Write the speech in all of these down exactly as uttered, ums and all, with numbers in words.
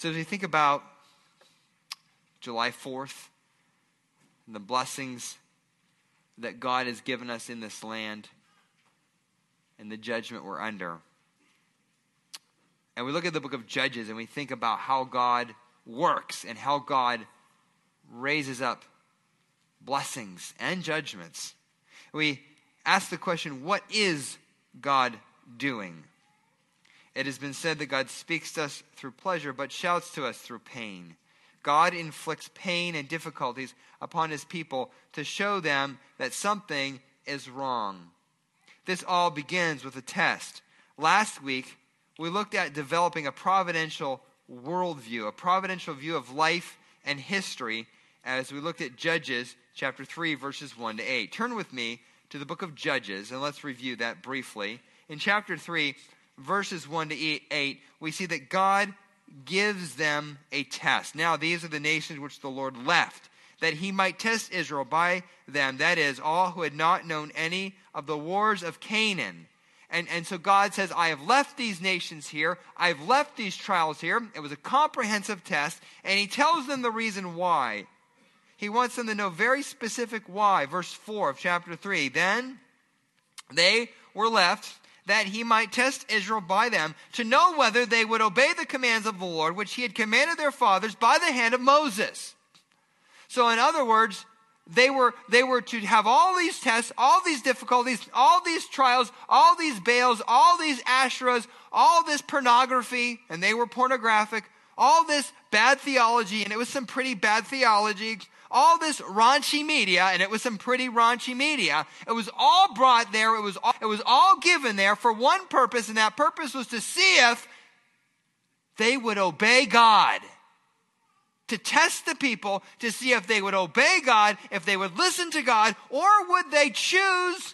So as we think about July fourth, and the blessings that God has given us in this land, and the judgment we're under, and we look at the book of Judges and we think about how God works and how God raises up blessings and judgments, we ask the question, what is God doing? It has been said that God speaks to us through pleasure, but shouts to us through pain. God inflicts pain and difficulties upon his people to show them that something is wrong. This all begins with a test. Last week, we looked at developing a providential worldview, a providential view of life and history, as we looked at Judges chapter three, verses one to eight. Turn with me to the book of Judges, and let's review that briefly. In chapter three, verses one to eight, we see that God gives them a test. Now, these are the nations which the Lord left, that he might test Israel by them, that is, all who had not known any of the wars of Canaan. And, and so God says, I have left these nations here. I've left these trials here. It was a comprehensive test, and he tells them the reason why. He wants them to know very specific why. Verse four of chapter three, then they were left that he might test Israel by them, to know whether they would obey the commands of the Lord, which he had commanded their fathers by the hand of Moses. So in other words, they were, they were to have all these tests, all these difficulties, all these trials, all these Baals, all these Asherahs, all this pornography, and they were pornographic, all this bad theology, and it was some pretty bad theology, all this raunchy media, and it was some pretty raunchy media. It was all brought there. It was all, it was all given there for one purpose, and that purpose was to see if they would obey God. To test the people, to see if they would obey God, if they would listen to God, or would they choose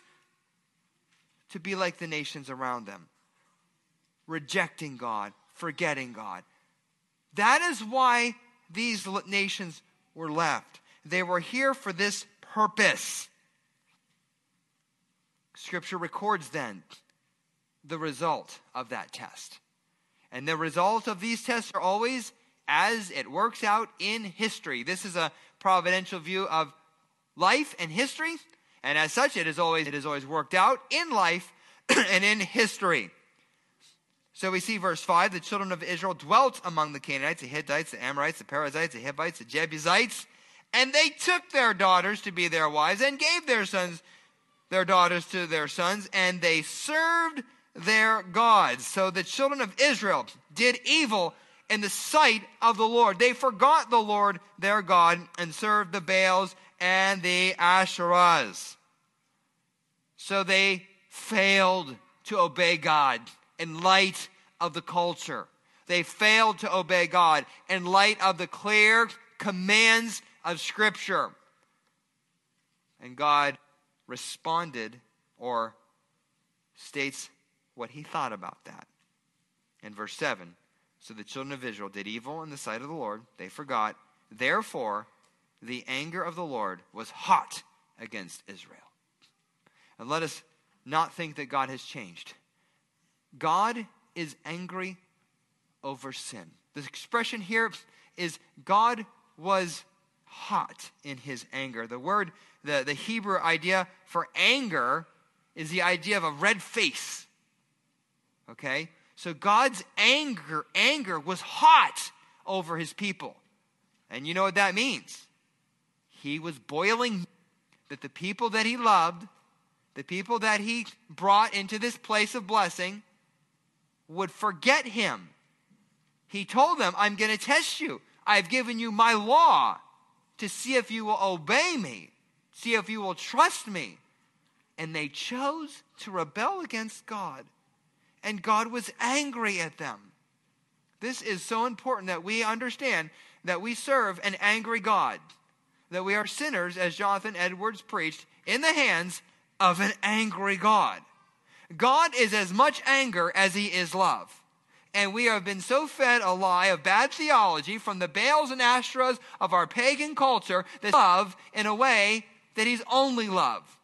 to be like the nations around them, rejecting God, forgetting God. That is why these nations were left. They were here for this purpose. Scripture records then the result of that test. And the result of these tests are always as it works out in history. This is a providential view of life and history, and as such, it is always, it is always worked out in life and in history. So we see verse five, the children of Israel dwelt among the Canaanites, the Hittites, the Amorites, the Perizzites, the Hivites, the Jebusites, and they took their daughters to be their wives and gave their sons, their daughters to their sons, and they served their gods. So the children of Israel did evil in the sight of the Lord. They forgot the Lord their God and served the Baals and the Asherahs. So they failed to obey God in light of the culture. They failed to obey God in light of the clear commands of Scripture. And God responded, or states what he thought about that. In verse seven, so the children of Israel did evil in the sight of the Lord. They forgot. Therefore, the anger of the Lord was hot against Israel. And let us not think that God has changed. God is angry over sin. The expression here is God was hot in his anger. The word, the, the Hebrew idea for anger is the idea of a red face. Okay? So God's anger, anger was hot over his people. And you know what that means? He was boiling that the people that he loved, the people that he brought into this place of blessing, would forget him. He told them, I'm going to test you. I've given you my law to see if you will obey me, see if you will trust me. And they chose to rebel against God. And God was angry at them. This is so important that we understand that we serve an angry God. That we are sinners, as Jonathan Edwards preached, in the hands of an angry God. God is as much anger as he is love. And we have been so fed a lie of bad theology from the Baals and Asherahs of our pagan culture that love in a way that he's only love.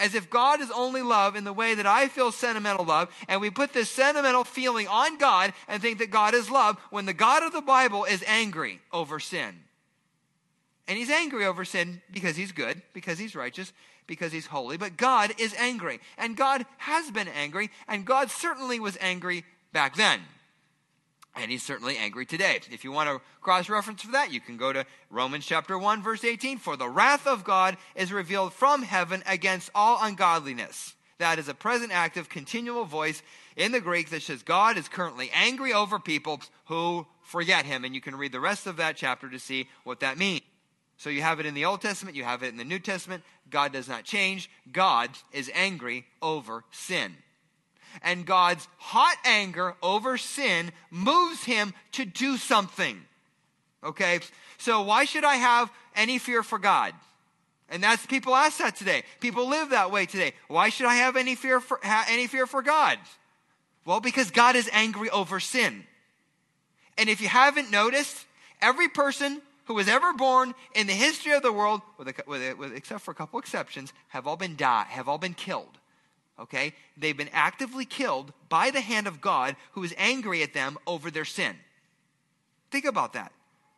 as if God is only love in the way that I feel sentimental love, and we put this sentimental feeling on God and think that God is love, when the God of the Bible is angry over sin. And he's angry over sin because he's good, because he's righteous, because he's holy. But God is angry, and God has been angry, and God certainly was angry back then. And he's certainly angry today. If you want to cross-reference for that, you can go to Romans chapter one, verse eighteen. For the wrath of God is revealed from heaven against all ungodliness. That is a present active, continual voice in the Greek that says God is currently angry over people who forget him. And you can read the rest of that chapter to see what that means. So you have it in the Old Testament, you have it in the New Testament. God does not change. God is angry over sin. And God's hot anger over sin moves him to do something. Okay? So why should I have any fear for God? And that's, people ask that today. People live that way today. Why should I have any fear for, ha, any fear for God? Well, because God is angry over sin. And if you haven't noticed, every person who was ever born in the history of the world, with, a, with, a, with except for a couple exceptions, have all been died, have all been killed. Okay? They've been actively killed by the hand of God, who is angry at them over their sin. Think about that.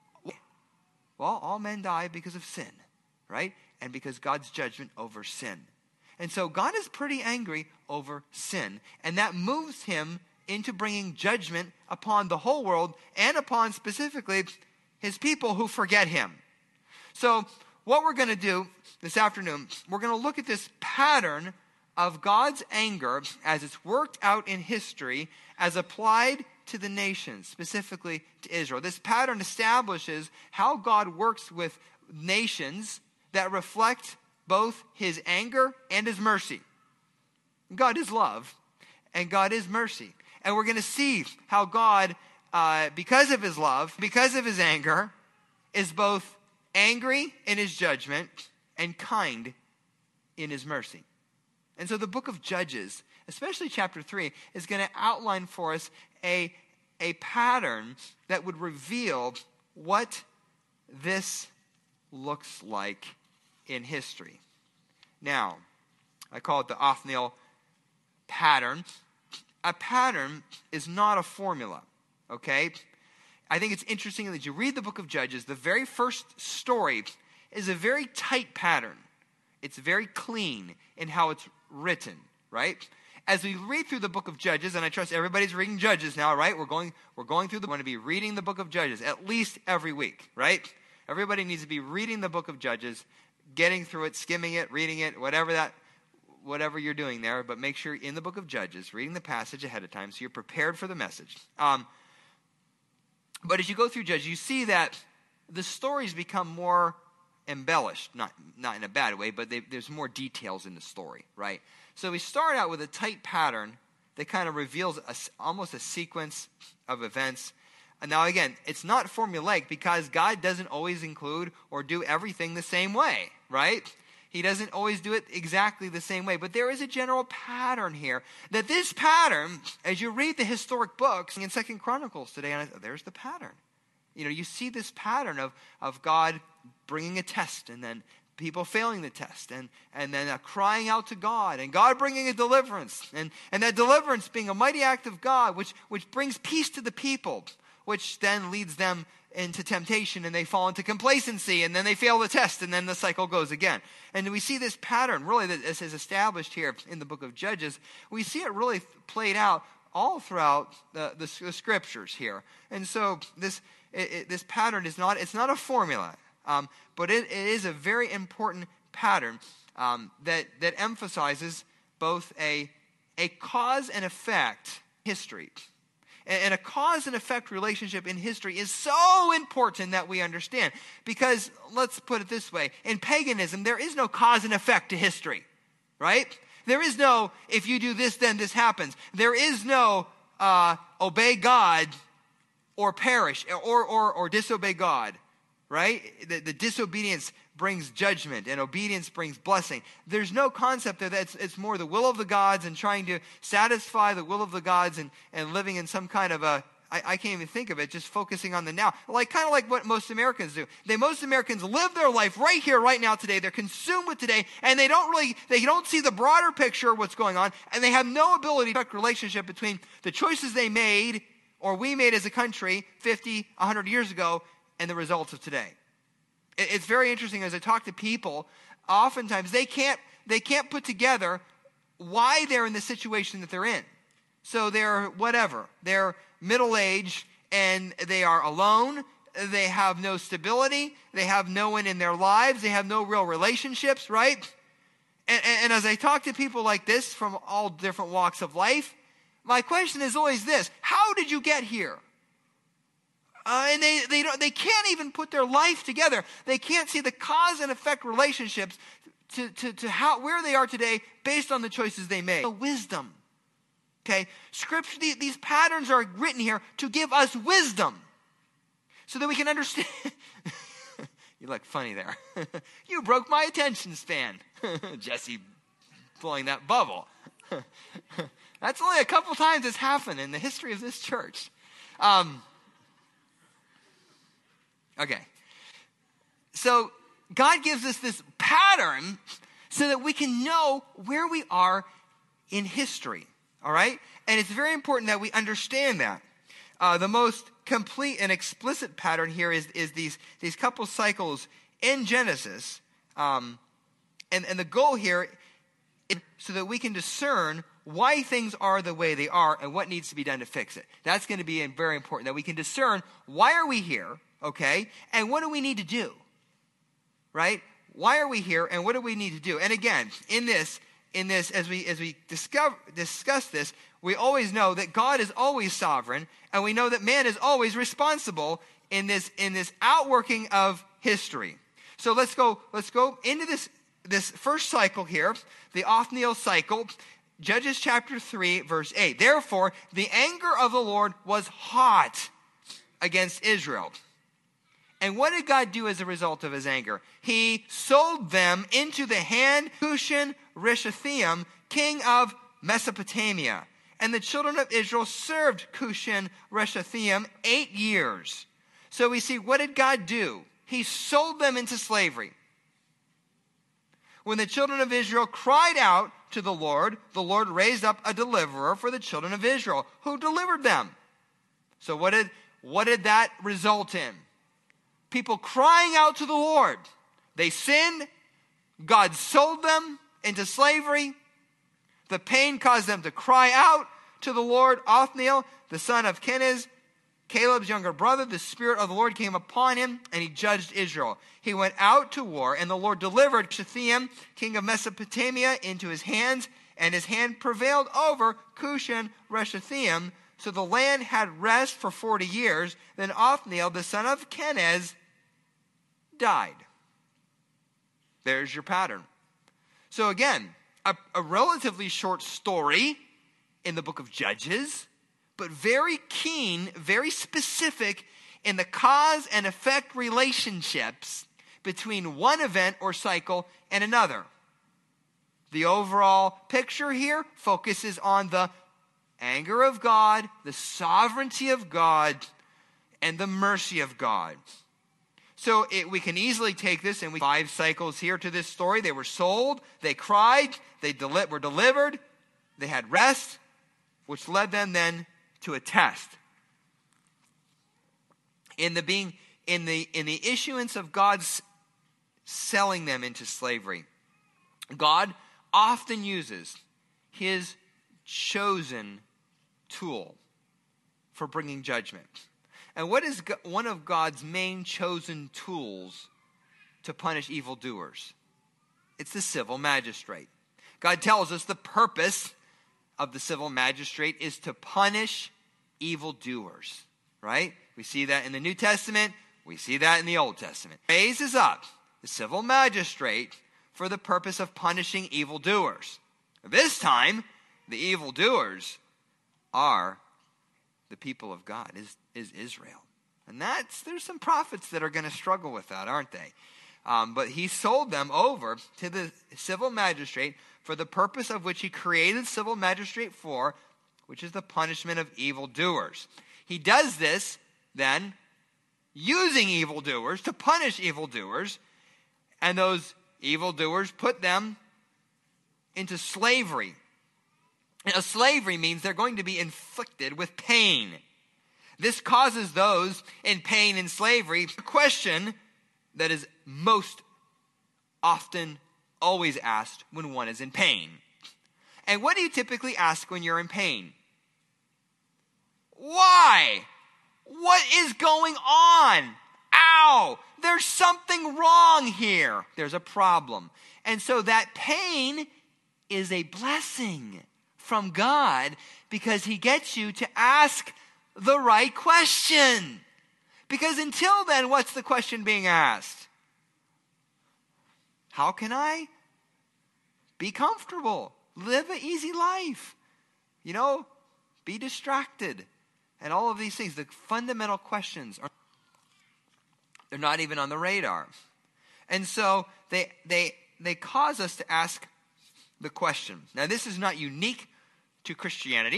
Well, all men die because of sin, right? And because God's judgment over sin. And so God is pretty angry over sin, and that moves him into bringing judgment upon the whole world and upon specifically his people who forget him. So what we're going to do this afternoon, we're going to look at this pattern of God's anger as it's worked out in history as applied to the nations, specifically to Israel. This pattern establishes how God works with nations that reflect both his anger and his mercy. God is love, and God is mercy. And we're going to see how God, uh, because of his love, because of his anger, is both angry in his judgment and kind in his mercy. And so the book of Judges, especially chapter three, is going to outline for us a, a pattern that would reveal what this looks like in history. Now, I call it the Othniel pattern. A pattern is not a formula, okay? I think it's interesting that you read the book of Judges, the very first story is a very tight pattern. It's very clean in how it's written, right? As we read through the book of Judges, and I trust everybody's reading Judges now, right? We're going we're going through the, we're going to be reading the book of Judges at least every week, right? Everybody needs to be reading the book of Judges, getting through it, skimming it, reading it, whatever that whatever you're doing there, but make sure in the book of Judges, reading the passage ahead of time so you're prepared for the message. Um, but as you go through Judges, you see that the stories become more embellished, not not in a bad way, but they, there's more details in the story, right? So we start out with a tight pattern that kind of reveals a, almost a sequence of events. And now again, it's not formulaic because God doesn't always include or do everything the same way, right? He doesn't always do it exactly the same way, but there is a general pattern here. That this pattern, as you read the historic books in Second Chronicles today, and I, there's the pattern. You know, you see this pattern of, of God bringing a test and then people failing the test and, and then uh, crying out to God and God bringing a deliverance and, and that deliverance being a mighty act of God which, which brings peace to the people, which then leads them into temptation and they fall into complacency and then they fail the test and then the cycle goes again. And we see this pattern really that is established here in the book of Judges. We see it really played out all throughout the, the, the scriptures here. And so this It, it, this pattern is not, it's not a formula, um, but it, it is a very important pattern um, that, that emphasizes both a, a cause and effect history. And, and a cause and effect relationship in history is so important that we understand. Because, let's put it this way, in paganism, there is no cause and effect to history, right? There is no, if you do this, then this happens. There is no uh, obey God or perish, or, or, or disobey God, right? The, the disobedience brings judgment, and obedience brings blessing. There's no concept there that it's, it's more the will of the gods and trying to satisfy the will of the gods and, and living in some kind of a, I, I can't even think of it, just focusing on the now. Like kind of like what most Americans do. They most Americans live their life right here, right now, today. They're consumed with today, and they don't really, they don't see the broader picture of what's going on, and they have no ability to affect relationship between the choices they made or we made as a country fifty, one hundred years ago and the results of today. It, it's very interesting as I talk to people, oftentimes they can't, they can't put together why they're in the situation that they're in. So they're whatever. They're middle-aged and they are alone. They have no stability. They have no one in their lives. They have no real relationships, right? And, and, and as I talk to people like this from all different walks of life, my question is always this: how did you get here? Uh, and they they don't they can't even put their life together. They can't see the cause and effect relationships to to to how where they are today based on the choices they made. The wisdom. Okay, scripture, these patterns are written here to give us wisdom so that we can understand. You look funny there. You broke my attention span. Jesse blowing that bubble. That's only a couple times it's happened in the history of this church. Um, okay. So God gives us this pattern so that we can know where we are in history. All right? And it's very important that we understand that. Uh, the most complete and explicit pattern here is, is these, these couple cycles in Genesis. Um, and, and the goal here is so that we can discern why things are the way they are and what needs to be done to fix it. That's going to be very important, that we can discern why are we here, okay, and what do we need to do, right? Why are we here and what do we need to do? And again, in this, In this, as we as we discover, discuss this, we always know that God is always sovereign, and we know that man is always responsible in this in this outworking of history. So let's go let's go into this this first cycle here, the Othniel cycle, Judges chapter three, verse eight. Therefore, the anger of the Lord was hot against Israel. And what did God do as a result of his anger? He sold them into the hand of Cushan-Rishathaim, king of Mesopotamia. And the children of Israel served Cushan-Rishathaim eight years. So we see, what did God do? He sold them into slavery. When the children of Israel cried out to the Lord, the Lord raised up a deliverer for the children of Israel, who delivered them. So what did, what did that result in? People crying out to the Lord. They sinned. God sold them into slavery. The pain caused them to cry out to the Lord. Othniel, the son of Kenaz, Caleb's younger brother, the Spirit of the Lord came upon him, and he judged Israel. He went out to war, and the Lord delivered Rishathaim, king of Mesopotamia, into his hands, and his hand prevailed over Cushan-Rishathaim. So the land had rest for forty years. Then Othniel, the son of Kenaz, died. There's your pattern. So again, a, a relatively short story in the book of Judges, but very keen, very specific in the cause and effect relationships between one event or cycle and another. The overall picture here focuses on the anger of God, the sovereignty of God, and the mercy of God. So it, we can easily take this, and we five cycles here to this story. They were sold, they cried, they deli- were delivered, they had rest, which led them then to a test. In the being in the in the issuance of God's selling them into slavery, God often uses his chosen tool for bringing judgment. And what is one of God's main chosen tools to punish evildoers? It's the civil magistrate. God tells us the purpose of the civil magistrate is to punish evildoers, right? We see that in the New Testament. We see that in the Old Testament. Raises up the civil magistrate for the purpose of punishing evildoers. This time, the evildoers are the people of God, is, is Israel. And that's there's some prophets that are going to struggle with that, aren't they? Um, but he sold them over to the civil magistrate for the purpose of which he created civil magistrate for, which is the punishment of evildoers. He does this, then, using evildoers to punish evildoers, and those evildoers put them into slavery. Now, slavery means they're going to be inflicted with pain. This causes those in pain and slavery a question that is most often always asked when one is in pain. And what do you typically ask when you're in pain? Why? What is going on? Ow! There's something wrong here. There's a problem. And so that pain is a blessing from God because he gets you to ask the right question. Because until then, what's the question being asked? How can I be comfortable? Live an easy life. You know, be distracted. And all of these things, the fundamental questions, are they're not even on the radar. And so they they they cause us to ask the question. Now, this is not unique to Christianity.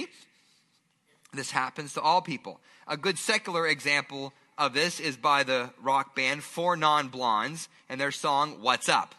This happens to all people. A good secular example of this is by the rock band Four Non Blondes and their song, What's Up?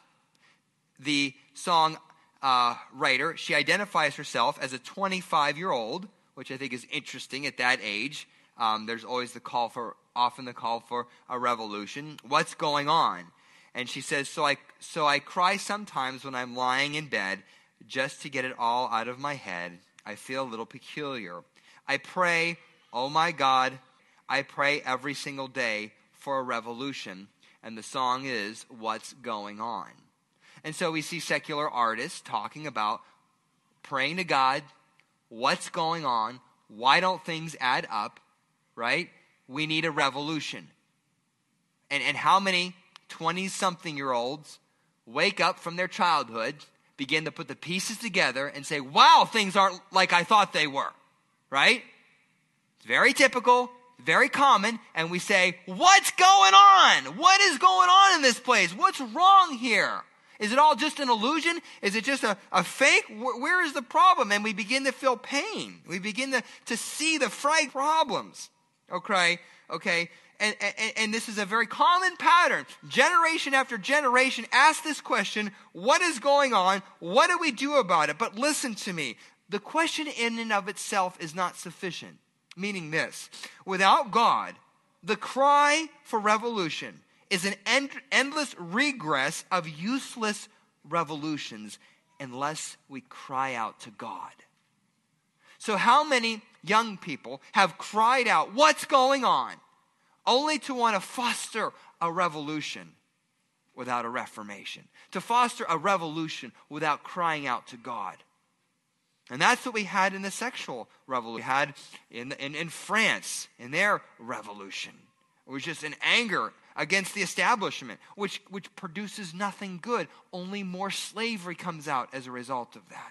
The song uh, writer, she identifies herself as a twenty-five-year-old, which I think is interesting at that age. Um, there's always the call for, often the call for a revolution. What's going on? And she says, so I, so I cry sometimes when I'm lying in bed just to get it all out of my head. I feel a little peculiar. I pray, oh my God, I pray every single day for a revolution. And the song is, What's Going On? And so we see secular artists talking about praying to God, what's going on, why don't things add up, right? We need a revolution. And, and how many twenty-something-year-olds wake up from their childhood, begin to put the pieces together and say, wow, things aren't like I thought they were. Right? It's very typical, very common, and we say, what's going on? What is going on in this place? What's wrong here? Is it all just an illusion? Is it just a, a fake? Where, where is the problem? And we begin to feel pain. We begin to, to see the fright problems. Okay? Okay? And, and, and this is a very common pattern. Generation after generation ask this question, what is going on? What do we do about it? But listen to me. The question in and of itself is not sufficient, meaning this. Without God, the cry for revolution is an end, endless regress of useless revolutions unless we cry out to God. So how many young people have cried out, what's going on? Only to want to foster a revolution without a reformation. To foster a revolution without crying out to God. And that's what we had in the sexual revolution. We had in, in, in France, in their revolution. It was just an anger against the establishment, which, which produces nothing good. Only more slavery comes out as a result of that.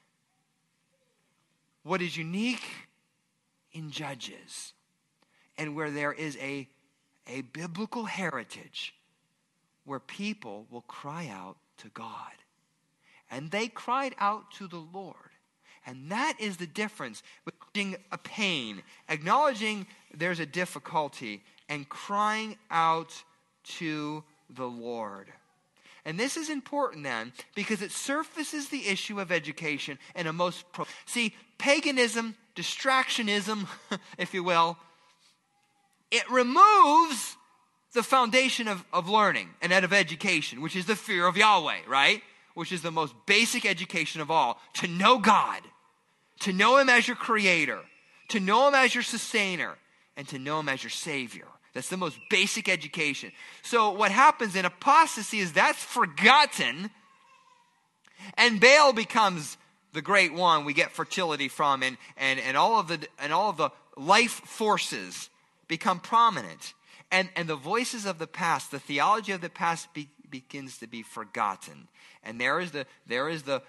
What is unique in Judges, and where there is a, a biblical heritage, where people will cry out to God. And they cried out to the Lord. And that is the difference between a pain, acknowledging there's a difficulty, and crying out to the Lord. And this is important then, because it surfaces the issue of education in a most... Pro- See, paganism, distractionism, if you will, it removes the foundation of, of learning and of education, which is the fear of Yahweh, right? Which is the most basic education of all. To know God, to know Him as your creator, to know Him as your sustainer, and to know Him as your Savior. That's the most basic education. So what happens in apostasy is that's forgotten, and Baal becomes the great one we get fertility from, and, and, and all of the and all of the life forces become prominent. And, and the voices of the past, the theology of the past be, begins to be forgotten. And there is the there is the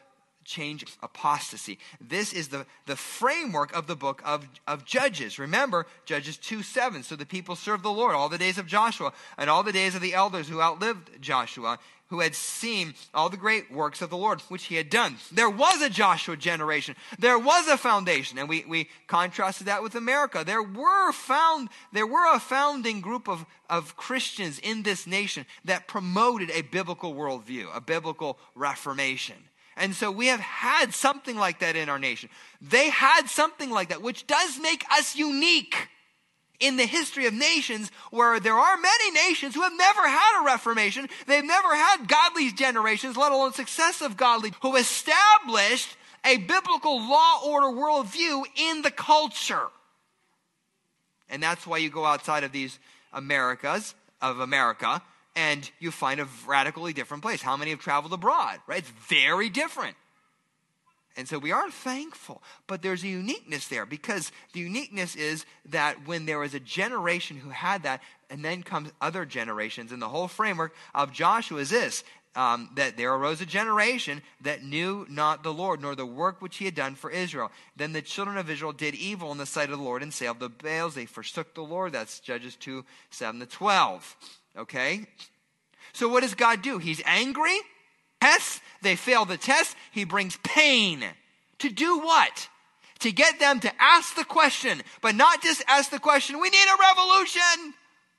change apostasy. This is the, the framework of the book of, of Judges. Remember, Judges two seven. So the people served the Lord all the days of Joshua and all the days of the elders who outlived Joshua, who had seen all the great works of the Lord, which he had done. There was a Joshua generation. There was a foundation. And we, we contrasted that with America. There were found, there were a founding group of, of Christians in this nation that promoted a biblical worldview, a biblical reformation. And so we have had something like that in our nation. They had something like that, which does make us unique in the history of nations, where there are many nations who have never had a reformation. They've never had godly generations, let alone successive godly, who established a biblical law order worldview in the culture. And that's why you go outside of these Americas, of America, and you find a radically different place. How many have traveled abroad, right? It's very different. And so we are thankful, but there's a uniqueness there, because the uniqueness is that when there was a generation who had that, and then comes other generations, and the whole framework of Joshua is this, um, that there arose a generation that knew not the Lord, nor the work which he had done for Israel. Then the children of Israel did evil in the sight of the Lord and sailed the Baals. They forsook the Lord. That's Judges two, seven to twelve. Okay? So what does God do? He's angry. Tests, they fail the test. He brings pain. To do what? To get them to ask the question, but not just ask the question, we need a revolution.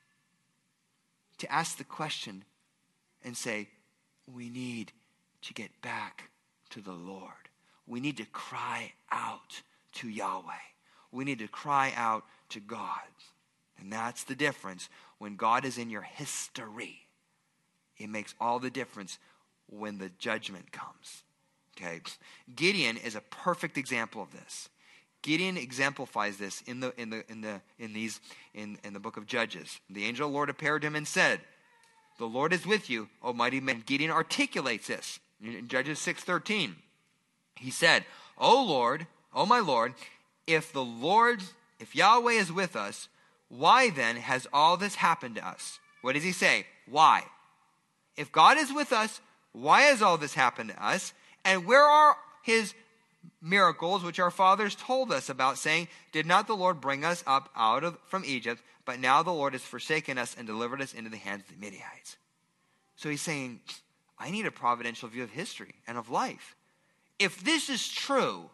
To ask the question and say, we need to get back to the Lord. We need to cry out to Yahweh. We need to cry out to God. And that's the difference. When God is in your history, it makes all the difference when the judgment comes. Okay? Gideon is a perfect example of this. Gideon exemplifies this in the in the in the in these in, in the book of Judges. The angel of the Lord appeared to him and said, "The Lord is with you, O mighty man." Gideon articulates this in Judges six thirteen. He said, "O Lord, O my Lord, if the Lord, if Yahweh is with us, why then has all this happened to us?" What does he say? Why? If God is with us, why has all this happened to us? And where are his miracles, which our fathers told us about, saying, "Did not the Lord bring us up out of from Egypt? But now the Lord has forsaken us and delivered us into the hands of the Midianites." So he's saying, I need a providential view of history and of life. If this is true,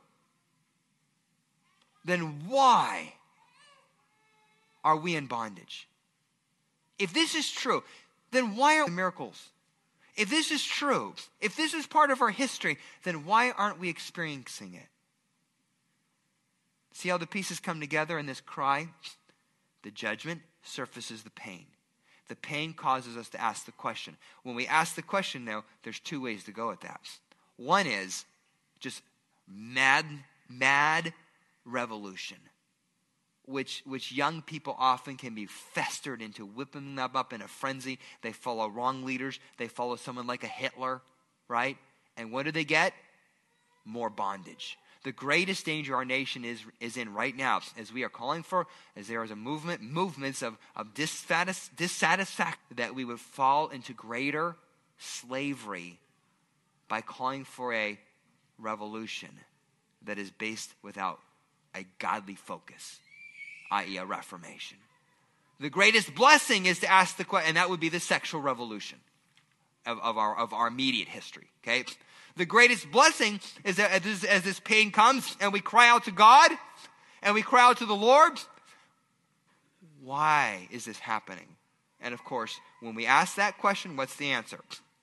then why are we in bondage? If this is true, then why are the miracles? If this is true, if this is part of our history, then why aren't we experiencing it? See how the pieces come together in this cry? The judgment surfaces the pain. The pain causes us to ask the question. When we ask the question, though, there's two ways to go at that. One is just mad, mad revolution, which which young people often can be festered into, whipping them up in a frenzy. They follow wrong leaders. They follow someone like a Hitler, right? And what do they get? More bondage. The greatest danger our nation is is in right now, as we are calling for, as there is a movement, movements of, of dissatis, dissatisfaction, that we would fall into greater slavery by calling for a revolution that is based without a godly focus, that is a reformation. The greatest blessing is to ask the question, and that would be the sexual revolution of, of, our, of our immediate history, okay? The greatest blessing is that as this, as this pain comes and we cry out to God and we cry out to the Lord, why is this happening? And of course, when we ask that question, what's the answer?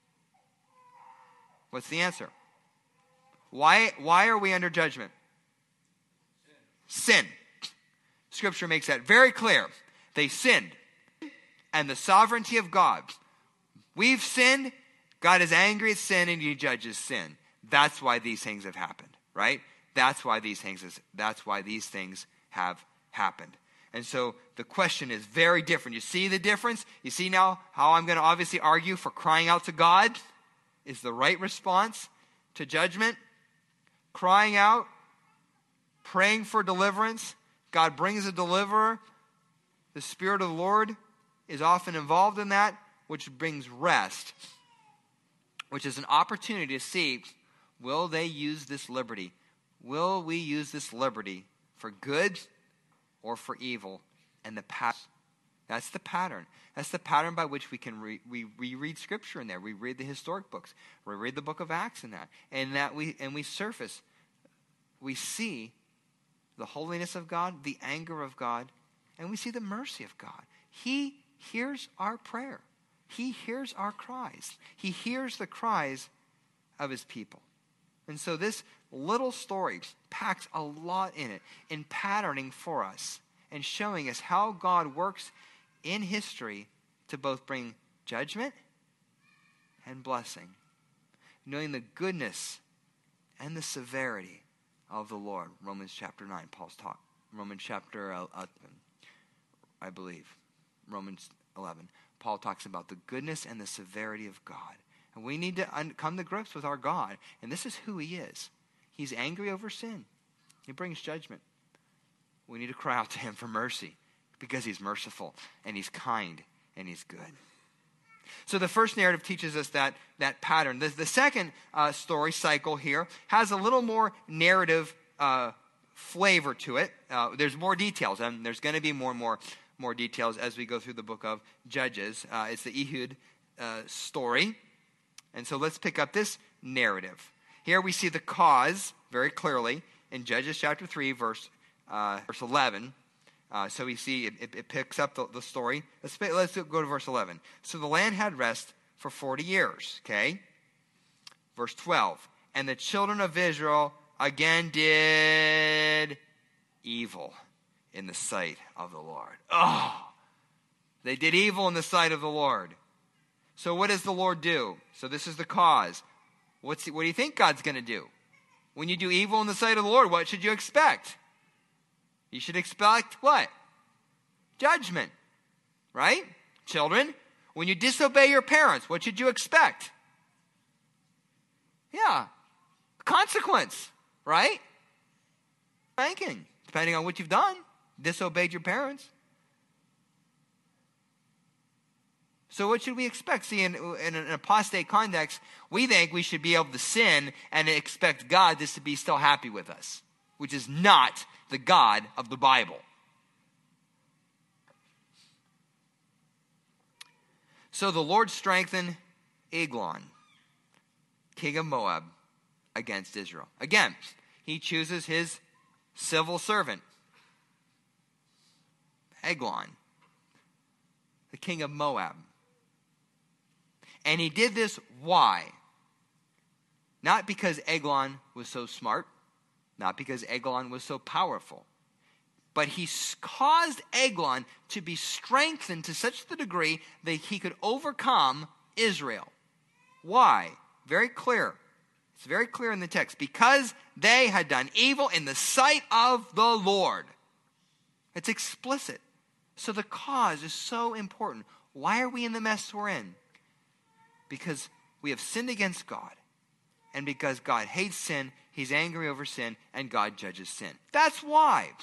What's the answer? Why, why are we under judgment? Sin. Sin. Scripture makes that very clear. They sinned. And the sovereignty of God. We've sinned. God is angry at sin and he judges sin. That's why these things have happened, right? That's why these things is, that's why these things have happened. And so the question is very different. You see the difference? You see now how I'm going to obviously argue for crying out to God is the right response to judgment. Crying out, praying for deliverance. God brings a deliverer. The Spirit of the Lord is often involved in that, which brings rest, which is an opportunity to see Will they use this liberty? Will we use this liberty for good or for evil? And the pattern, that's the pattern. That's the pattern by which we can re, we reread Scripture in there. We read the historic books. We read the book of Acts in that. And that we and we surface, we see the holiness of God, the anger of God, and we see the mercy of God. He hears our prayer. He hears our cries. He hears the cries of his people. And so this little story packs a lot in it, in patterning for us and showing us how God works in history to both bring judgment and blessing, knowing the goodness and the severity of the Lord. Romans chapter nine, Paul's talk. Romans chapter eleven, I believe. Romans eleven. Paul talks about the goodness and the severity of God. And we need to un- come to grips with our God. And this is who he is. He's angry over sin. He brings judgment. We need to cry out to him for mercy because he's merciful and he's kind and he's good. So the first narrative teaches us that, that pattern. The, the second uh, story cycle here has a little more narrative uh, flavor to it. Uh, there's more details, and there's going to be more and more more details as we go through the book of Judges. Uh, it's the Ehud uh, story. And so let's pick up this narrative. Here we see the cause very clearly in Judges chapter three, verse uh, verse eleven. Uh, so we see it, it, it picks up the, the story. Let's, let's go to verse eleven. So the land had rest for forty years, okay? Verse twelve. And the children of Israel again did evil in the sight of the Lord. Oh, they did evil in the sight of the Lord. So what does the Lord do? So this is the cause. What's what do you think God's going to do? When you do evil in the sight of the Lord, what should you expect? You should expect what? Judgment, right? Children, when you disobey your parents, what should you expect? Yeah, consequence, right? Spanking, depending on what you've done. Disobeyed your parents. So what should we expect? See, in, in an apostate context, we think we should be able to sin and expect God just to be still happy with us, which is not the God of the Bible. So the Lord strengthened Eglon, king of Moab, against Israel. Again, he chooses his civil servant, Eglon, the king of Moab. And he did this, why? Not because Eglon was so smart, not because Eglon was so powerful, but he caused Eglon to be strengthened to such the degree that he could overcome Israel. Why? Very clear. It's very clear in the text. Because they had done evil in the sight of the Lord. It's explicit. So the cause is so important. Why are we in the mess we're in? Because we have sinned against God. And because God hates sin, he's angry over sin, and God judges sin. That's why.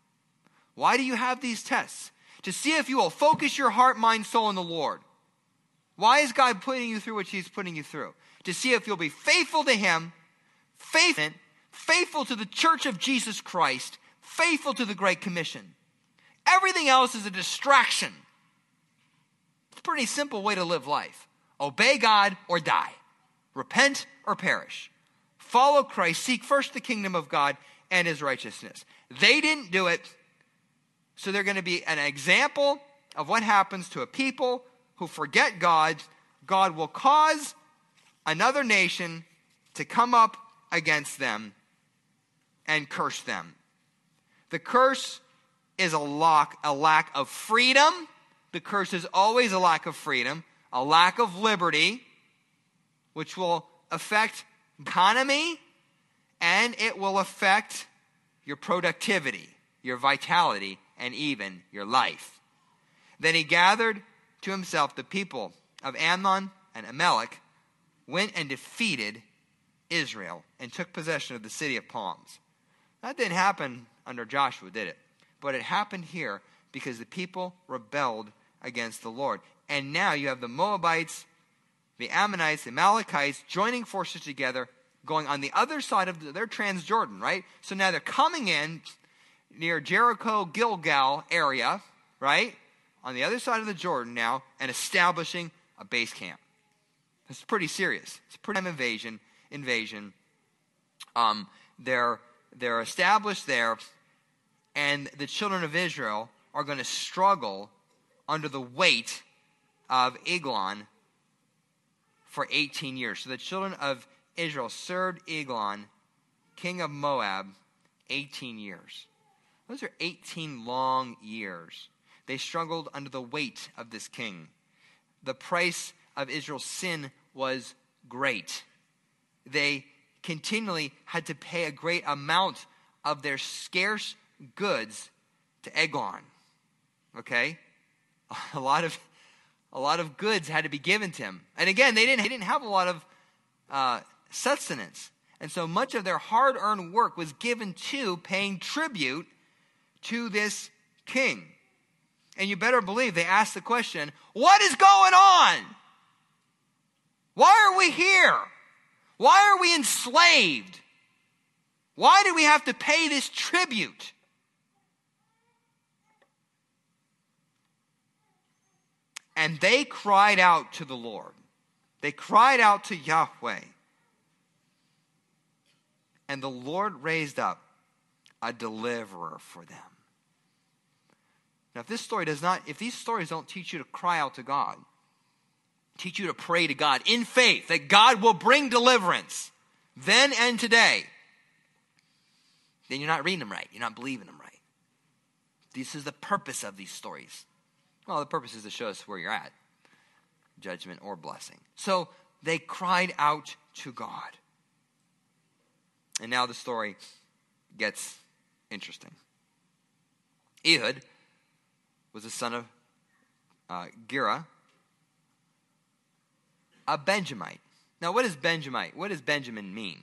Why do you have these tests? To see if you will focus your heart, mind, soul on the Lord. Why is God putting you through what he's putting you through? To see if you'll be faithful to him, faithful, faithful to the church of Jesus Christ, faithful to the Great Commission. Everything else is a distraction. It's a pretty simple way to live life. Obey God or die. Repent or perish. Follow Christ. Seek first the kingdom of God and his righteousness. They didn't do it, so they're going to be an example of what happens to a people who forget God. God will cause another nation to come up against them and curse them. The curse is a lack, a lack of freedom. The curse is always a lack of freedom, a lack of liberty, which will affect economy, and it will affect your productivity, your vitality, and even your life. Then he gathered to himself the people of Ammon and Amalek, went and defeated Israel, and took possession of the city of palms. That didn't happen under Joshua, did it? But it happened here because the people rebelled against the Lord. And now you have the Moabites, the Ammonites, the Amalekites joining forces together going on the other side of the, they're Transjordan, right? So now they're coming in near Jericho, Gilgal area, right? On the other side of the Jordan now, and establishing a base camp. It's pretty serious. It's a pretty invasion. Invasion. Um, they're they're established there, and the children of Israel are going to struggle under the weight of Eglon for eighteen years. So the children of Israel served Eglon, king of Moab, eighteen years. Those are eighteen long years. They struggled under the weight of this king. The price of Israel's sin was great. They continually had to pay a great amount of their scarce goods to Eglon. Okay? A lot of a lot of goods had to be given to him. And again, they didn't, they didn't have a lot of uh, sustenance. And so much of their hard-earned work was given to paying tribute to this king. And you better believe they asked the question, what is going on? Why are we here? Why are we enslaved? Why do we have to pay this tribute? And they cried out to the Lord. They cried out to Yahweh. And the Lord raised up a deliverer for them. Now, if this story does not, if these stories don't teach you to cry out to God, teach you to pray to God in faith that God will bring deliverance then and today, then you're not reading them right. You're not believing them right. This is the purpose of these stories. Well, the purpose is to show us where you're at, judgment or blessing. So they cried out to God. And now the story gets interesting. Ehud was the son of uh, Gera, a Benjamite. Now, what is Benjamite? What does Benjamin mean?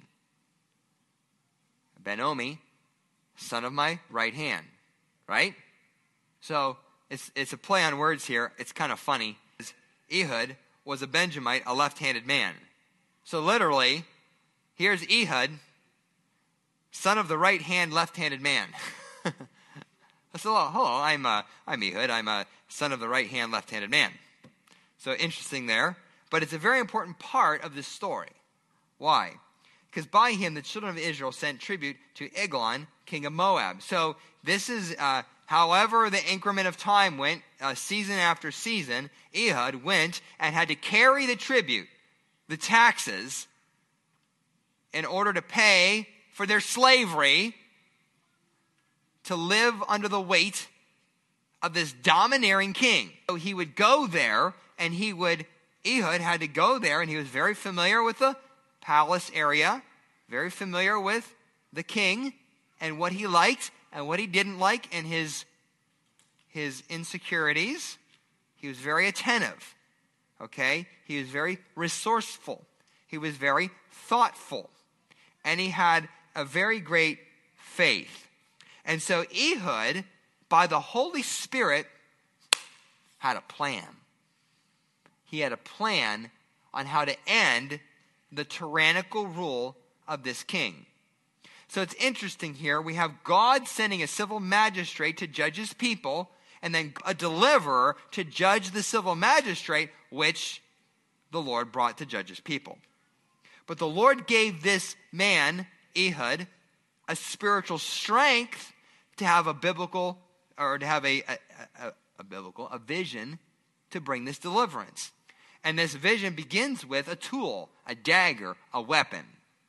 Ben-Omi, son of my right hand, right? So it's it's a play on words here. It's kind of funny. Ehud was a Benjamite, a left-handed man. So literally, here's Ehud, son of the right-hand, left-handed man. So, hello, I'm uh, I'm Ehud. I'm a son of the right-hand, left-handed man. So interesting there. But it's a very important part of this story. Why? Because by him, the children of Israel sent tribute to Eglon, king of Moab. So this is, uh, however the increment of time went, uh, season after season, Ehud went and had to carry the tribute, the taxes, in order to pay for their slavery, to live under the weight of this domineering king. So he would go there, and he would, Ehud had to go there, and he was very familiar with the palace area, very familiar with the king, and what he liked and what he didn't like, and his, his insecurities. He was very attentive, okay? He was very resourceful. He was very thoughtful. And he had a very great faith. And so Ehud, by the Holy Spirit, had a plan. He had a plan on how to end the tyrannical rule of this king. So it's interesting here. We have God sending a civil magistrate to judge his people, and then a deliverer to judge the civil magistrate, which the Lord brought to judge his people. But the Lord gave this man, Ehud, a spiritual strength to have a biblical, or to have a, a, a, a biblical, a vision to bring this deliverance. And this vision begins with a tool, a dagger, a weapon.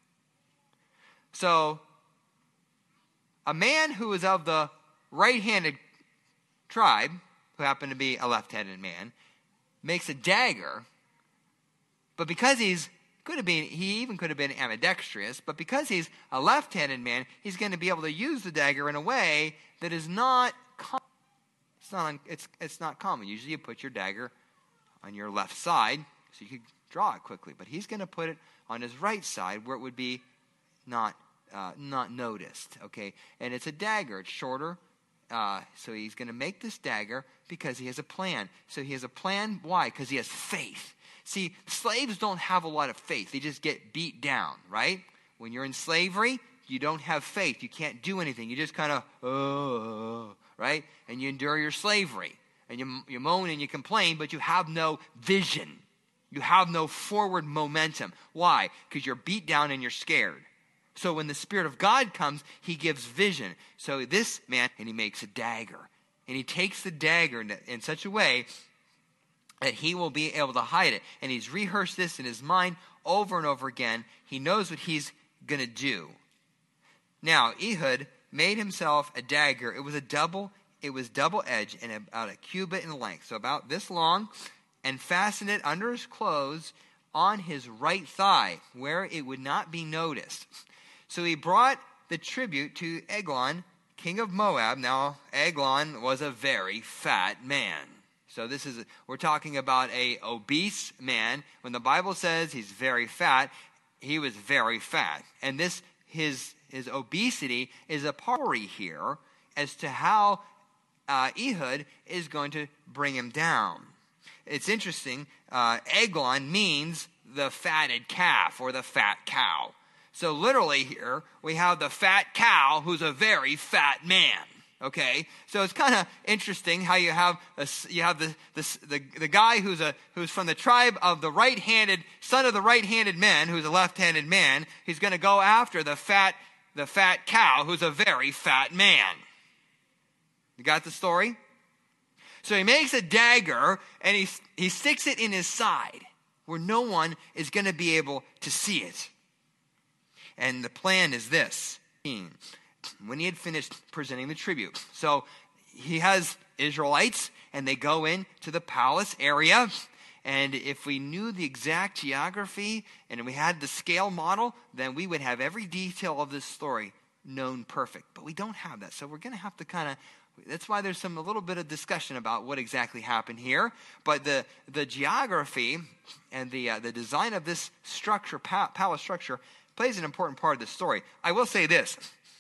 So, a man who is of the right-handed tribe, who happened to be a left-handed man, makes a dagger, but because he's could have been, he even could have been ambidextrous, but because he's a left-handed man, he's going to be able to use the dagger in a way that is not common. It's not, it's, it's not common. Usually you put your dagger on your left side so you can draw it quickly, but he's going to put it on his right side where it would be not uh, not noticed, okay? And it's a dagger. It's shorter, uh, so he's going to make this dagger because he has a plan. So he has a plan. Why? Because he has faith. See, slaves don't have a lot of faith. They just get beat down, right? When you're in slavery, you don't have faith. You can't do anything. You just kind of, oh, right? And you endure your slavery. And you, you moan and you complain, but you have no vision. You have no forward momentum. Why? Because you're beat down and you're scared. So when the Spirit of God comes, he gives vision. So this man, and he makes a dagger. And he takes the dagger in, in such a way that he will be able to hide it. And he's rehearsed this in his mind over and over again. He knows what he's going to do. Now, Ehud made himself a dagger. It was a double, it was double-edged and about a cubit in length, so about this long, and fastened it under his clothes on his right thigh, where it would not be noticed. So he brought the tribute to Eglon, king of Moab. Now, Eglon was a very fat man. So this is, we're talking about a obese man. When the Bible says he's very fat, he was very fat. And this, his, his obesity is a story here as to how uh, Ehud is going to bring him down. It's interesting. Uh, Eglon means the fatted calf or the fat cow. So literally here, we have the fat cow who's a very fat man. Okay, so it's kind of interesting how you have a, you have the, the the the guy who's a who's from the tribe of the right-handed son of the right-handed man, who's a left-handed man. He's going to go after the fat the fat cow, who's a very fat man. You got the story? So he makes a dagger and he he sticks it in his side, where no one is going to be able to see it. And the plan is this. When he had finished presenting the tribute. So he has Israelites, and they go into the palace area. And if we knew the exact geography and we had the scale model, then we would have every detail of this story known perfect. But we don't have that. So we're going to have to kind of, that's why there's some a little bit of discussion about what exactly happened here. But the, the geography and the, uh, the design of this structure, pa- palace structure, plays an important part of the story. I will say this.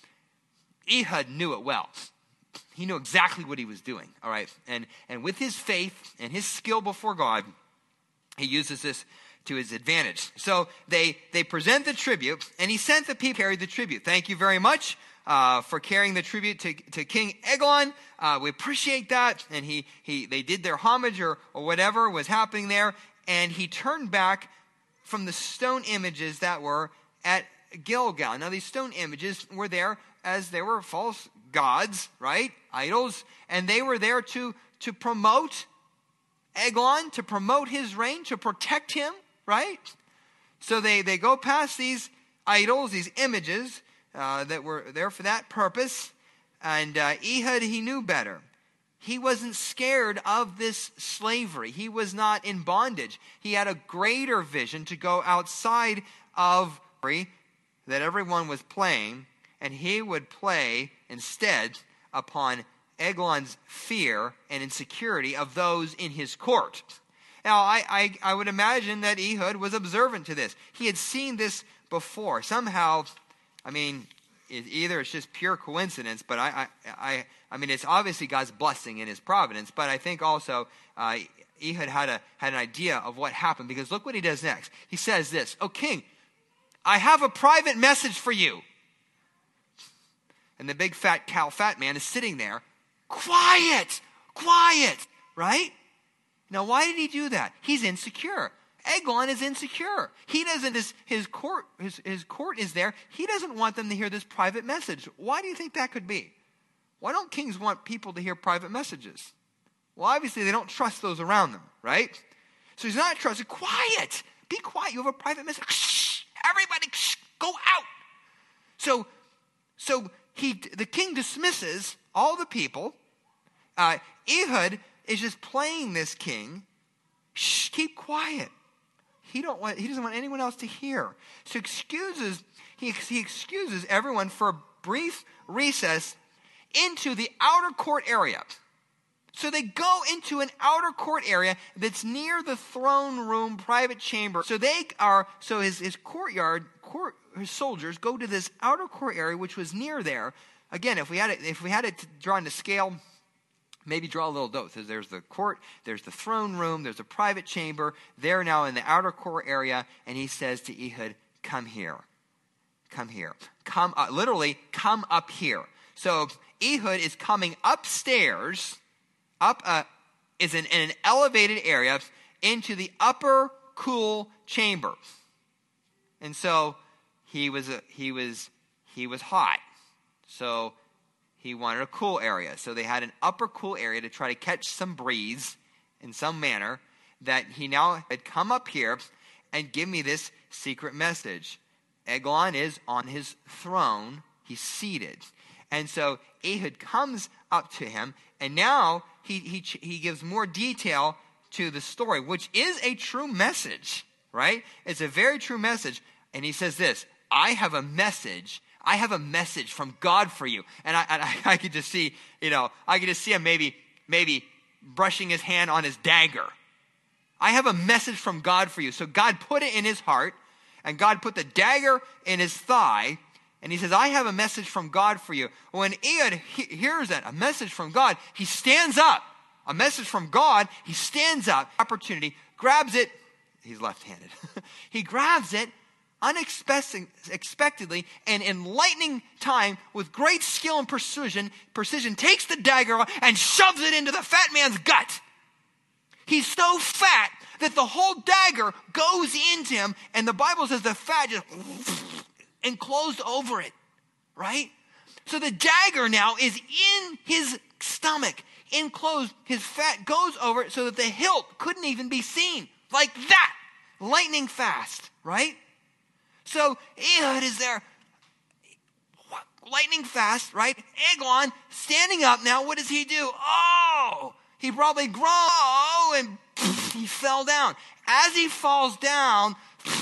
Ehud knew it well. He knew exactly what he was doing, all right? And and with his faith and his skill before God, he uses this to his advantage. So they they present the tribute, and he sent the people to carry the tribute. Thank you very much uh, for carrying the tribute to, to King Eglon. Uh, we appreciate that. And he he they did their homage or, or whatever was happening there, and he turned back from the stone images that were at Gilgal. Now, these stone images were there as they were false gods, right? Idols. And they were there to, to promote Eglon, to promote his reign, to protect him, right? So they, they go past these idols, these images uh, that were there for that purpose. And uh, Ehud, he knew better. He wasn't scared of this slavery. He was not in bondage. He had a greater vision to go outside of that everyone was playing, and he would play instead upon Eglon's fear and insecurity of those in his court. Now, I, I, I would imagine that Ehud was observant to this. He had seen this before. Somehow, I mean, it, either it's just pure coincidence, but I, I, I, I mean, it's obviously God's blessing in his providence, but I think also uh, Ehud had, a, had an idea of what happened, because look what he does next. He says this, "O king, I have a private message for you." And the big fat cow fat man is sitting there. Quiet, quiet, right? Now, why did he do that? He's insecure. Eglon is insecure. He doesn't, his, his court, his, his court is there. He doesn't want them to hear this private message. Why do you think that could be? Why don't kings want people to hear private messages? Well, obviously they don't trust those around them, right? So he's not trusted. Quiet, be quiet. You have a private message. Shh, everybody, shh, go out. So, so he, the king dismisses all the people. Uh, Ehud is just playing this king. Shh, keep quiet. He don't want. He doesn't want anyone else to hear. So excuses. He he excuses everyone for a brief recess into the outer court area. So they go into an outer court area that's near the throne room, private chamber. So they are. So his his courtyard, court, his soldiers go to this outer court area, which was near there. Again, if we had it, if we had it drawn to scale. Maybe draw a little dot. So there's the court, there's the throne room, there's a private chamber. They're now in the outer court area, and he says to Ehud, "Come here. come here. Come, uh, literally, come up here. So Ehud is coming upstairs, up uh, is in, in an elevated area into the upper cool chamber. And so he was uh, he was he was hot. So he wanted a cool area. So they had an upper cool area to try to catch some breeze in some manner, that he now had come up here and give me this secret message. Eglon is on his throne. He's seated. And so Ehud comes up to him, and now he, he, he gives more detail to the story, which is a true message, right? It's a very true message. And he says this, I have a message. I have a message from God for you. And I, and I, I could just see, you know, I could just see him maybe, maybe brushing his hand on his dagger. I have a message from God for you. So God put it in his heart, and God put the dagger in his thigh, and he says, I have a message from God for you. When Ehud he- hears that, a message from God, he stands up. A message from God, he stands up, opportunity, grabs it. He's left-handed. He grabs it unexpectedly, and in lightning time, with great skill and precision, precision, takes the dagger and shoves it into the fat man's gut. He's so fat that the whole dagger goes into him, and the Bible says the fat just enclosed over it, right? So the dagger now is in his stomach, enclosed. His fat goes over it so that the hilt couldn't even be seen. Like that, lightning fast, right? So Ehud is there, lightning fast, right? Eglon standing up now. What does he do? Oh, he probably groaned and he fell down. As he falls down,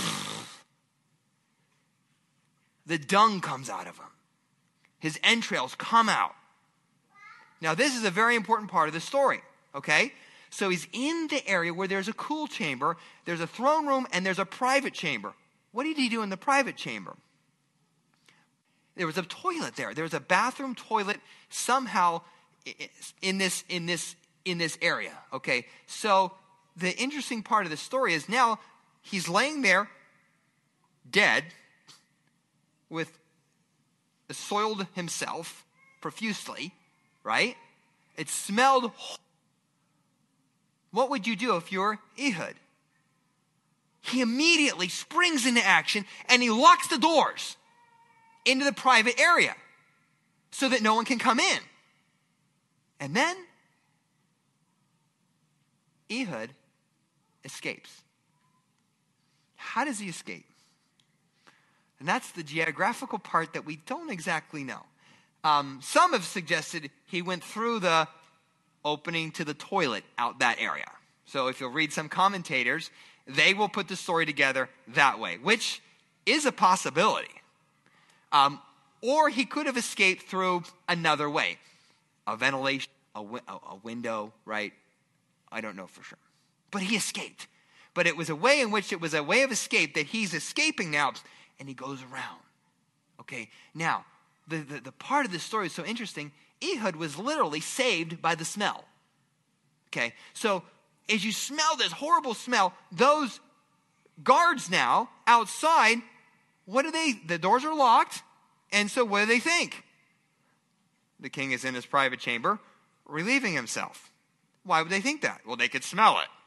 the dung comes out of him. His entrails come out. Now, this is a very important part of the story, okay? So he's in the area where there's a cool chamber, there's a throne room, and there's a private chamber. What did he do in the private chamber? There was a toilet there. There was a bathroom toilet somehow in this, in this, in this area, okay? So the interesting part of the story is now he's laying there dead, with soiled himself profusely, right? It smelled. What would you do if you're Ehud? He immediately springs into action and he locks the doors into the private area so that no one can come in. And then Ehud escapes. How does he escape? And that's the geographical part that we don't exactly know. Um, some have suggested he went through the opening to the toilet out that area. So if you'll read some commentators, they will put the story together that way, which is a possibility. Um, or he could have escaped through another way. A ventilation, a, wi- a window, right? I don't know for sure. But he escaped. But it was a way in which it was a way of escape that he's escaping now, and he goes around. Okay, now, the, the, the part of this story is so interesting. Ehud was literally saved by the smell. Okay, so as you smell this horrible smell, those guards now outside, what do they, the doors are locked, and so what do they think? The king is in his private chamber, relieving himself. Why would they think that? Well, they could smell it.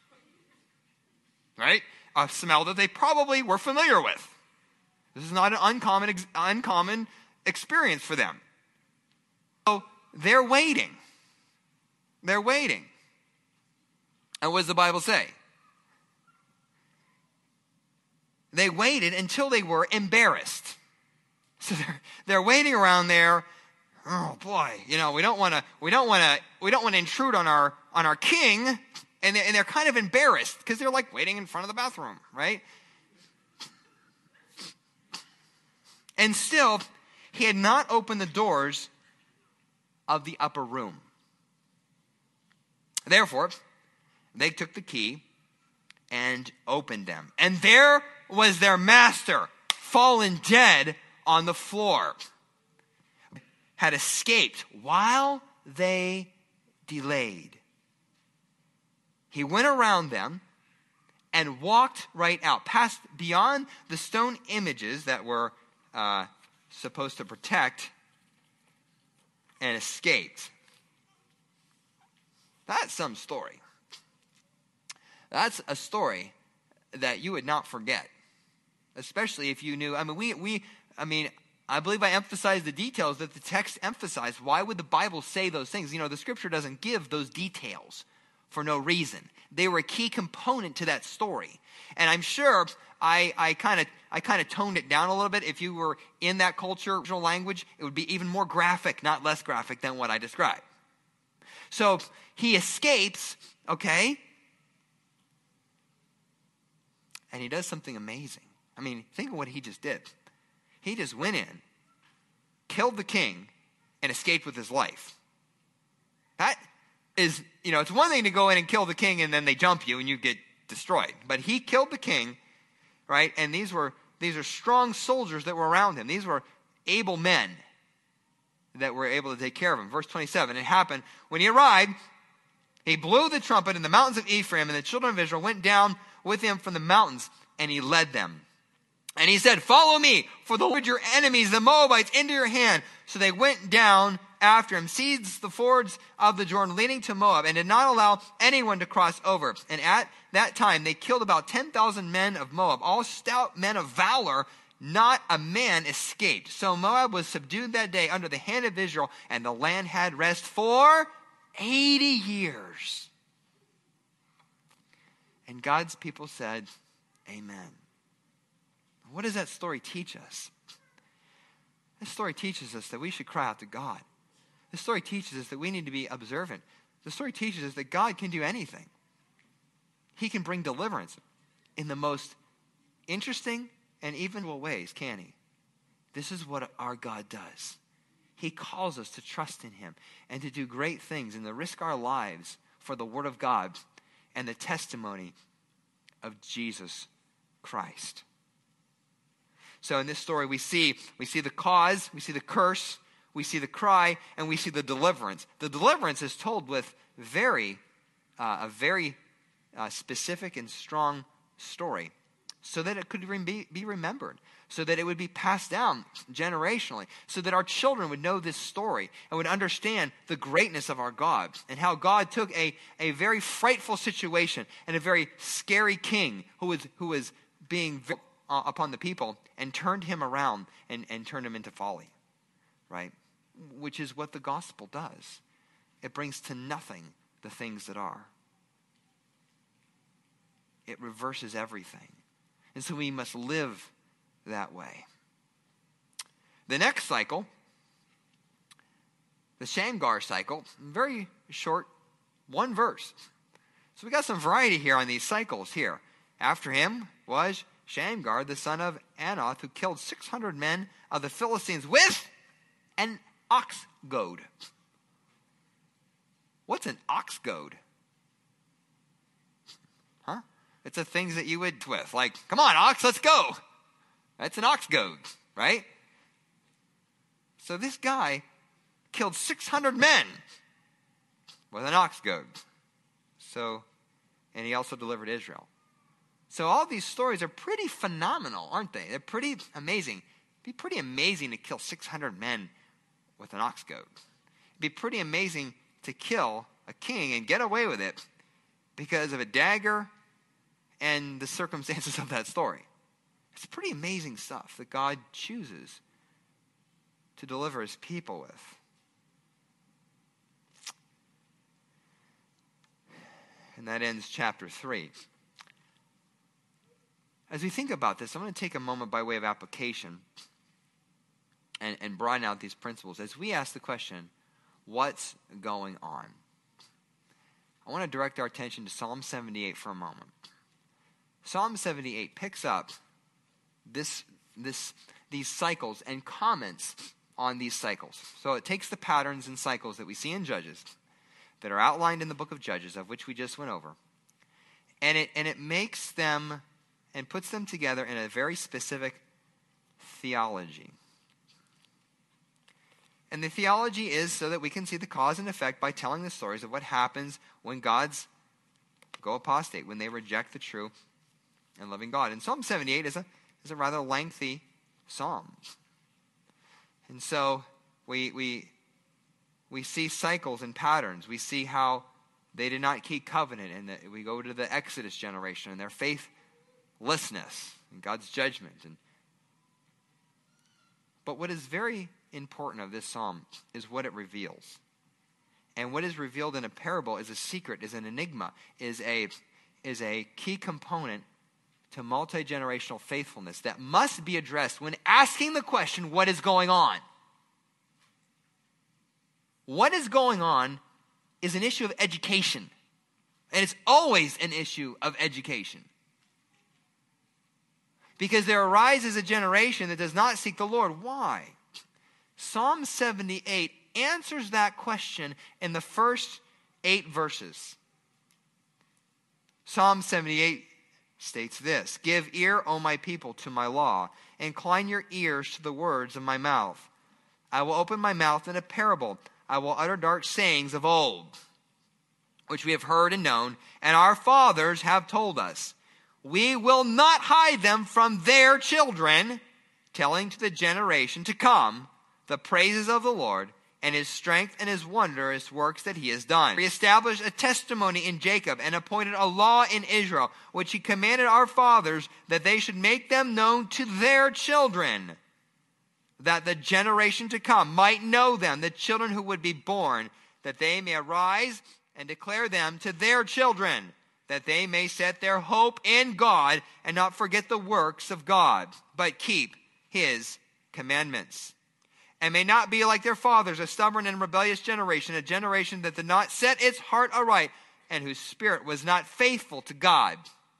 Right? A smell that they probably were familiar with. This is not an uncommon, uncommon experience for them. So they're waiting. They're waiting. And what does the Bible say? They waited until they were embarrassed. So they're, they're waiting around there. Oh boy, you know, we don't want to, we don't want to, we don't want to intrude on our, on our king. And they're, and they're kind of embarrassed because they're like waiting in front of the bathroom, right? And still, he had not opened the doors of the upper room. Therefore, they took the key and opened them. And there was their master, fallen dead on the floor. Had escaped while they delayed. He went around them and walked right out, past beyond the stone images that were uh, supposed to protect and escaped. That's some story. That's a story that you would not forget, especially if you knew. I mean, we, we, I mean, I believe I emphasized the details that the text emphasized. Why would the Bible say those things? You know, the Scripture doesn't give those details for no reason. They were a key component to that story. And I'm sure I, I kind of I kind of toned it down a little bit. If you were in that cultural language, it would be even more graphic, not less graphic than what I described. So he escapes, okay? And he does something amazing. I mean, think of what he just did. He just went in, killed the king, and escaped with his life. That is, you know, it's one thing to go in and kill the king and then they jump you and you get destroyed. But he killed the king, right? And these were these are strong soldiers that were around him. These were able men that were able to take care of him. Verse twenty-seven, it happened when he arrived, he blew the trumpet in the mountains of Ephraim, and the children of Israel went down with him from the mountains, and he led them. And he said, follow me, for the Lord your enemies, the Moabites, into your hand. So they went down after him, seized the fords of the Jordan leading to Moab, and did not allow anyone to cross over. And at that time they killed about ten thousand men of Moab, all stout men of valor. Not a man escaped. So Moab was subdued that day under the hand of Israel, and the land had rest for eighty years. And God's people said, amen. What does that story teach us? This story teaches us that we should cry out to God. This story teaches us that we need to be observant. The story teaches us that God can do anything. He can bring deliverance in the most interesting and evil ways, can he? This is what our God does. He calls us to trust in him and to do great things and to risk our lives for the word of God and the testimony of Jesus Christ. So in this story, we see we see the cause, we see the curse, we see the cry, and we see the deliverance. The deliverance is told with very uh, a very uh, specific and strong story, so that it could be, be remembered, so that it would be passed down generationally, so that our children would know this story and would understand the greatness of our God and how God took a, a very frightful situation and a very scary king who was who was being very, uh, upon the people and turned him around and, and turned him into folly, right? Which is what the gospel does. It brings to nothing the things that are. It reverses everything. And so we must live that way. The next cycle, the Shamgar cycle, very short, one verse. So we got some variety here on these cycles here. After him was Shamgar, the son of Anath, who killed six hundred men of the Philistines with an ox goad. What's an ox goad? Huh? It's the things that you would with. Like, come on, ox, let's go. That's an ox goad, right? So this guy killed six hundred men with an ox goad. So, and he also delivered Israel. So all these stories are pretty phenomenal, aren't they? They're pretty amazing. It'd be pretty amazing to kill six hundred men with an ox goad. It'd be pretty amazing to kill a king and get away with it because of a dagger and the circumstances of that story. It's pretty amazing stuff that God chooses to deliver his people with. And that ends chapter three. As we think about this, I'm going to take a moment by way of application and, and broaden out these principles as we ask the question, what's going on? I want to direct our attention to Psalm seventy-eight for a moment. Psalm seventy-eight picks up this, this, these cycles and comments on these cycles. So it takes the patterns and cycles that we see in Judges that are outlined in the book of Judges, of which we just went over, and it and it makes them and puts them together in a very specific theology. And the theology is so that we can see the cause and effect by telling the stories of what happens when God's go apostate, when they reject the true and living God. And Psalm seventy-eight is a, is a rather lengthy psalm. And so we we we see cycles and patterns. We see how they did not keep covenant, and the, we go to the Exodus generation and their faithlessness and God's judgment. And but what is very important of this psalm is what it reveals. And what is revealed in a parable is a secret, is an enigma, is a is a key component to multi-generational faithfulness that must be addressed when asking the question, what is going on? What is going on is an issue of education. And it's always an issue of education. Because there arises a generation that does not seek the Lord. Why? Psalm seventy-eight answers that question in the first eight verses. Psalm seventy-eight states this: "Give ear, O my people, to my law. Incline your ears to the words of my mouth. I will open my mouth in a parable. I will utter dark sayings of old, which we have heard and known, and our fathers have told us. We will not hide them from their children, telling to the generation to come the praises of the Lord, and his strength and his wondrous works that he has done. He established a testimony in Jacob and appointed a law in Israel, which he commanded our fathers that they should make them known to their children, that the generation to come might know them, the children who would be born, that they may arise and declare them to their children, that they may set their hope in God and not forget the works of God, but keep his commandments. And may not be like their fathers, a stubborn and rebellious generation, a generation that did not set its heart aright, and whose spirit was not faithful to God."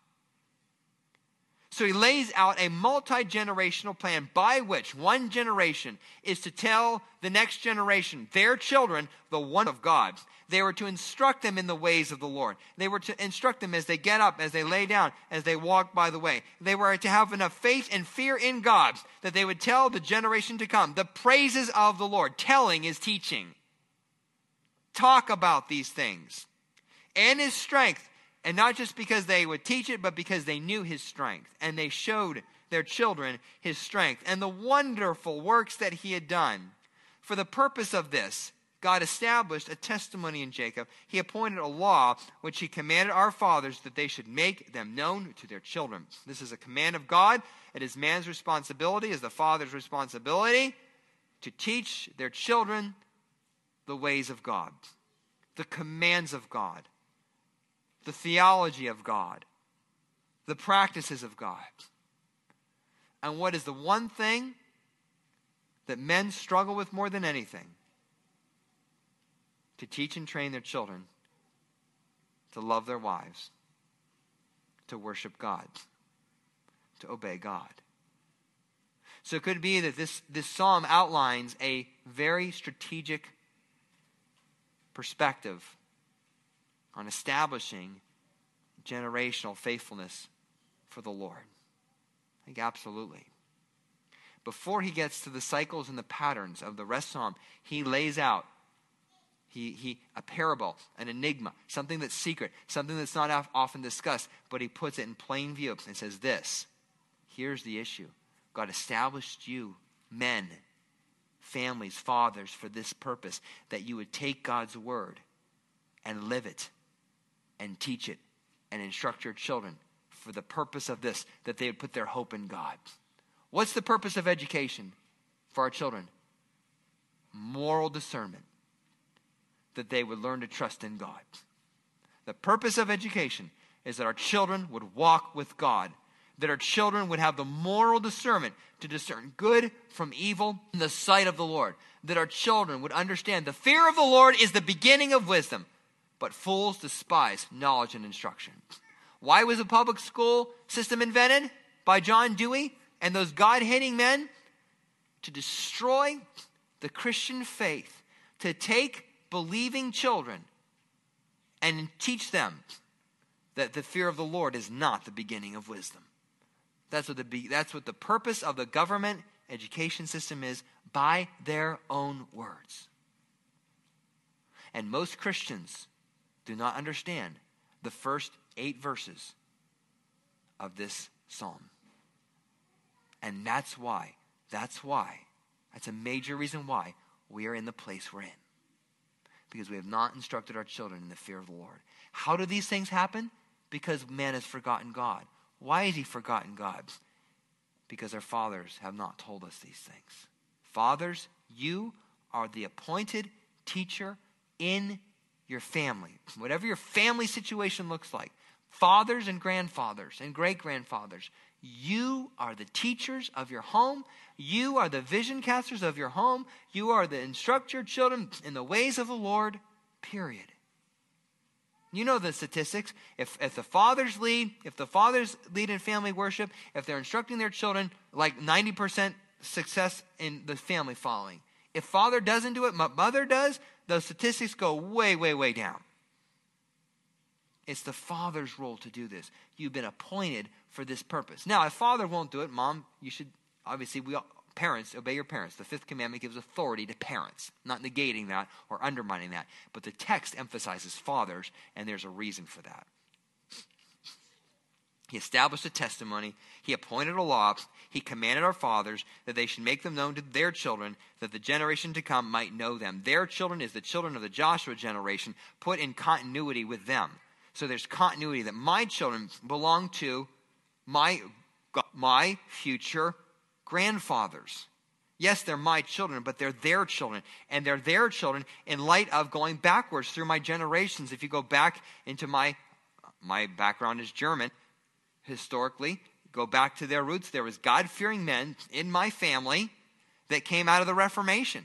So he lays out a multi-generational plan by which one generation is to tell the next generation, their children, the one of God. They were to instruct them in the ways of the Lord. They were to instruct them as they get up, as they lay down, as they walk by the way. They were to have enough faith and fear in God that they would tell the generation to come the praises of the Lord. Telling is teaching. Talk about these things. And his strength. And not just because they would teach it, but because they knew his strength. And they showed their children his strength and the wonderful works that he had done. For the purpose of this, God established a testimony in Jacob. He appointed a law which he commanded our fathers that they should make them known to their children. This is a command of God. It is man's responsibility, it is the father's responsibility to teach their children the ways of God, the commands of God, the theology of God, the practices of God. And what is the one thing that men struggle with more than anything? To teach and train their children to love their wives, to worship God, to obey God. So it could be that this, this psalm outlines a very strategic perspective on establishing generational faithfulness for the Lord. I think absolutely. Before he gets to the cycles and the patterns of the rest of the psalm, he lays out He, he, a parable, an enigma, something that's secret, something that's not often discussed, but he puts it in plain view and says this: here's the issue. God established you, men, families, fathers, for this purpose, that you would take God's word and live it and teach it and instruct your children for the purpose of this, that they would put their hope in God. What's the purpose of education for our children? Moral discernment. That they would learn to trust in God. The purpose of education is that our children would walk with God. That our children would have the moral discernment to discern good from evil in the sight of the Lord. That our children would understand the fear of the Lord is the beginning of wisdom, but fools despise knowledge and instruction. Why was the public school system invented? By John Dewey and those God-hating men? To destroy the Christian faith. To take believing children and teach them that the fear of the Lord is not the beginning of wisdom. That's what the, that's what the purpose of the government education system is, by their own words. And most Christians do not understand the first eight verses of this psalm. And that's why, that's why That's a major reason why we are in the place we're in. Because we have not instructed our children in the fear of the Lord. How do these things happen? Because man has forgotten God. Why has he forgotten God? Because our fathers have not told us these things. Fathers, you are the appointed teacher in your family. Whatever your family situation looks like. Fathers and grandfathers and great-grandfathers, you are the teachers of your home. You are the vision casters of your home. You are the instruct your children in the ways of the Lord, period. You know the statistics. If, if the fathers lead, if the fathers lead in family worship, if they're instructing their children, like ninety percent success in the family following. If father doesn't do it, mother does, those statistics go way, way, way down. It's the father's role to do this. You've been appointed for this purpose. Now, if father won't do it, mom, you should, obviously, we all, parents, obey your parents. The fifth commandment gives authority to parents, not negating that or undermining that. But the text emphasizes fathers, and there's a reason for that. He established a testimony. He appointed a law. He commanded our fathers that they should make them known to their children, that the generation to come might know them. Their children is the children of the Joshua generation, put in continuity with them. So there's continuity that my children belong to my, my future grandfathers. Yes, they're my children, but they're their children. And they're their children in light of going backwards through my generations. If you go back into my, my background is German, historically, go back to their roots. There was God-fearing men in my family that came out of the Reformation,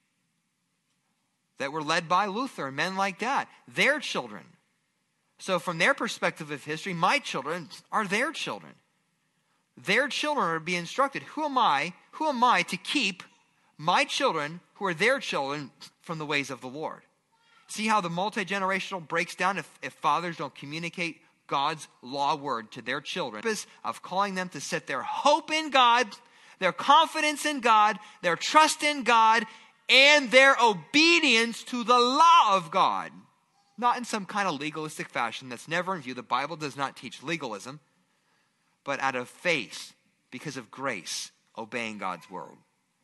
that were led by Luther and men like that. Their children. So from their perspective of history, my children are their children. Their children are to be instructed. Who am I? Who am I to keep my children, who are their children, from the ways of the Lord? See how the multi-generational breaks down if, if fathers don't communicate God's law word to their children. Of calling them to set their hope in God, their confidence in God, their trust in God, and their obedience to the law of God. Not in some kind of legalistic fashion that's never in view. The Bible does not teach legalism, but out of faith, because of grace, obeying God's word.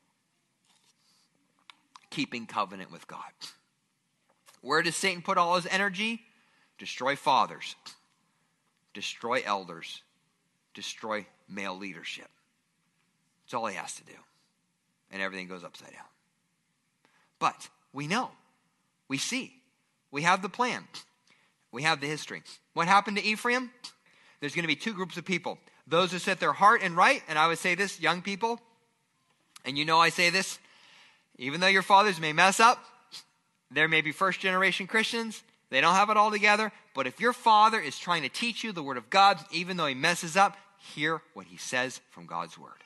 Keeping covenant with God. Where does Satan put all his energy? Destroy fathers. Destroy elders. Destroy male leadership. That's all he has to do. And everything goes upside down. But we know. We see. We have the plan. We have the history. What happened to Ephraim? There's going to be two groups of people. Those who set their heart and right, and I would say this, young people, and you know I say this, even though your fathers may mess up, there may be first generation Christians, they don't have it all together, but if your father is trying to teach you the word of God, even though he messes up, hear what he says from God's word.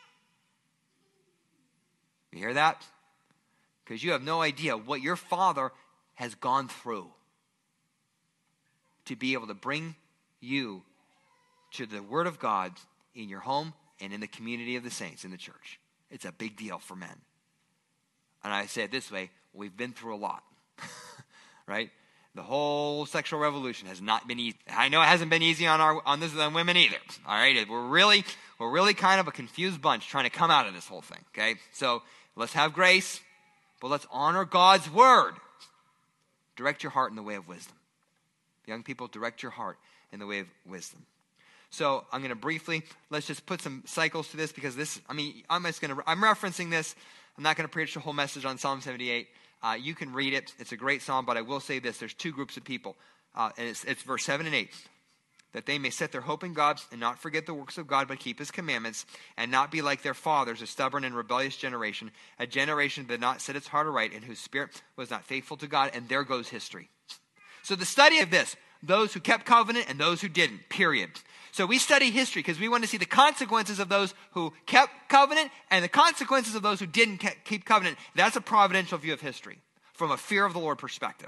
You hear that? Because you have no idea what your father has gone through to be able to bring you to the word of God in your home and in the community of the saints in the church. It's a big deal for men. And I say it this way, we've been through a lot, right? The whole sexual revolution has not been easy. I know it hasn't been easy on our on this on women either. All right, we're really we're really kind of a confused bunch trying to come out of this whole thing. Okay, so let's have grace, but let's honor God's word. Direct your heart in the way of wisdom. Young people, direct your heart in the way of wisdom. So I'm going to briefly, let's just put some cycles to this because this, I mean, I'm just going to, I'm referencing this. I'm not going to preach the whole message on Psalm seventy-eight. Uh, you can read it. It's a great psalm, but I will say this. There's two groups of people. Uh, and it's, it's verse seven and eight. That they may set their hope in God and not forget the works of God, but keep his commandments and not be like their fathers, a stubborn and rebellious generation, a generation that did not set its heart aright and whose spirit was not faithful to God. And there goes history. So the study of this, those who kept covenant and those who didn't, period. So we study history because we want to see the consequences of those who kept covenant and the consequences of those who didn't keep covenant. That's a providential view of history from a fear of the Lord perspective.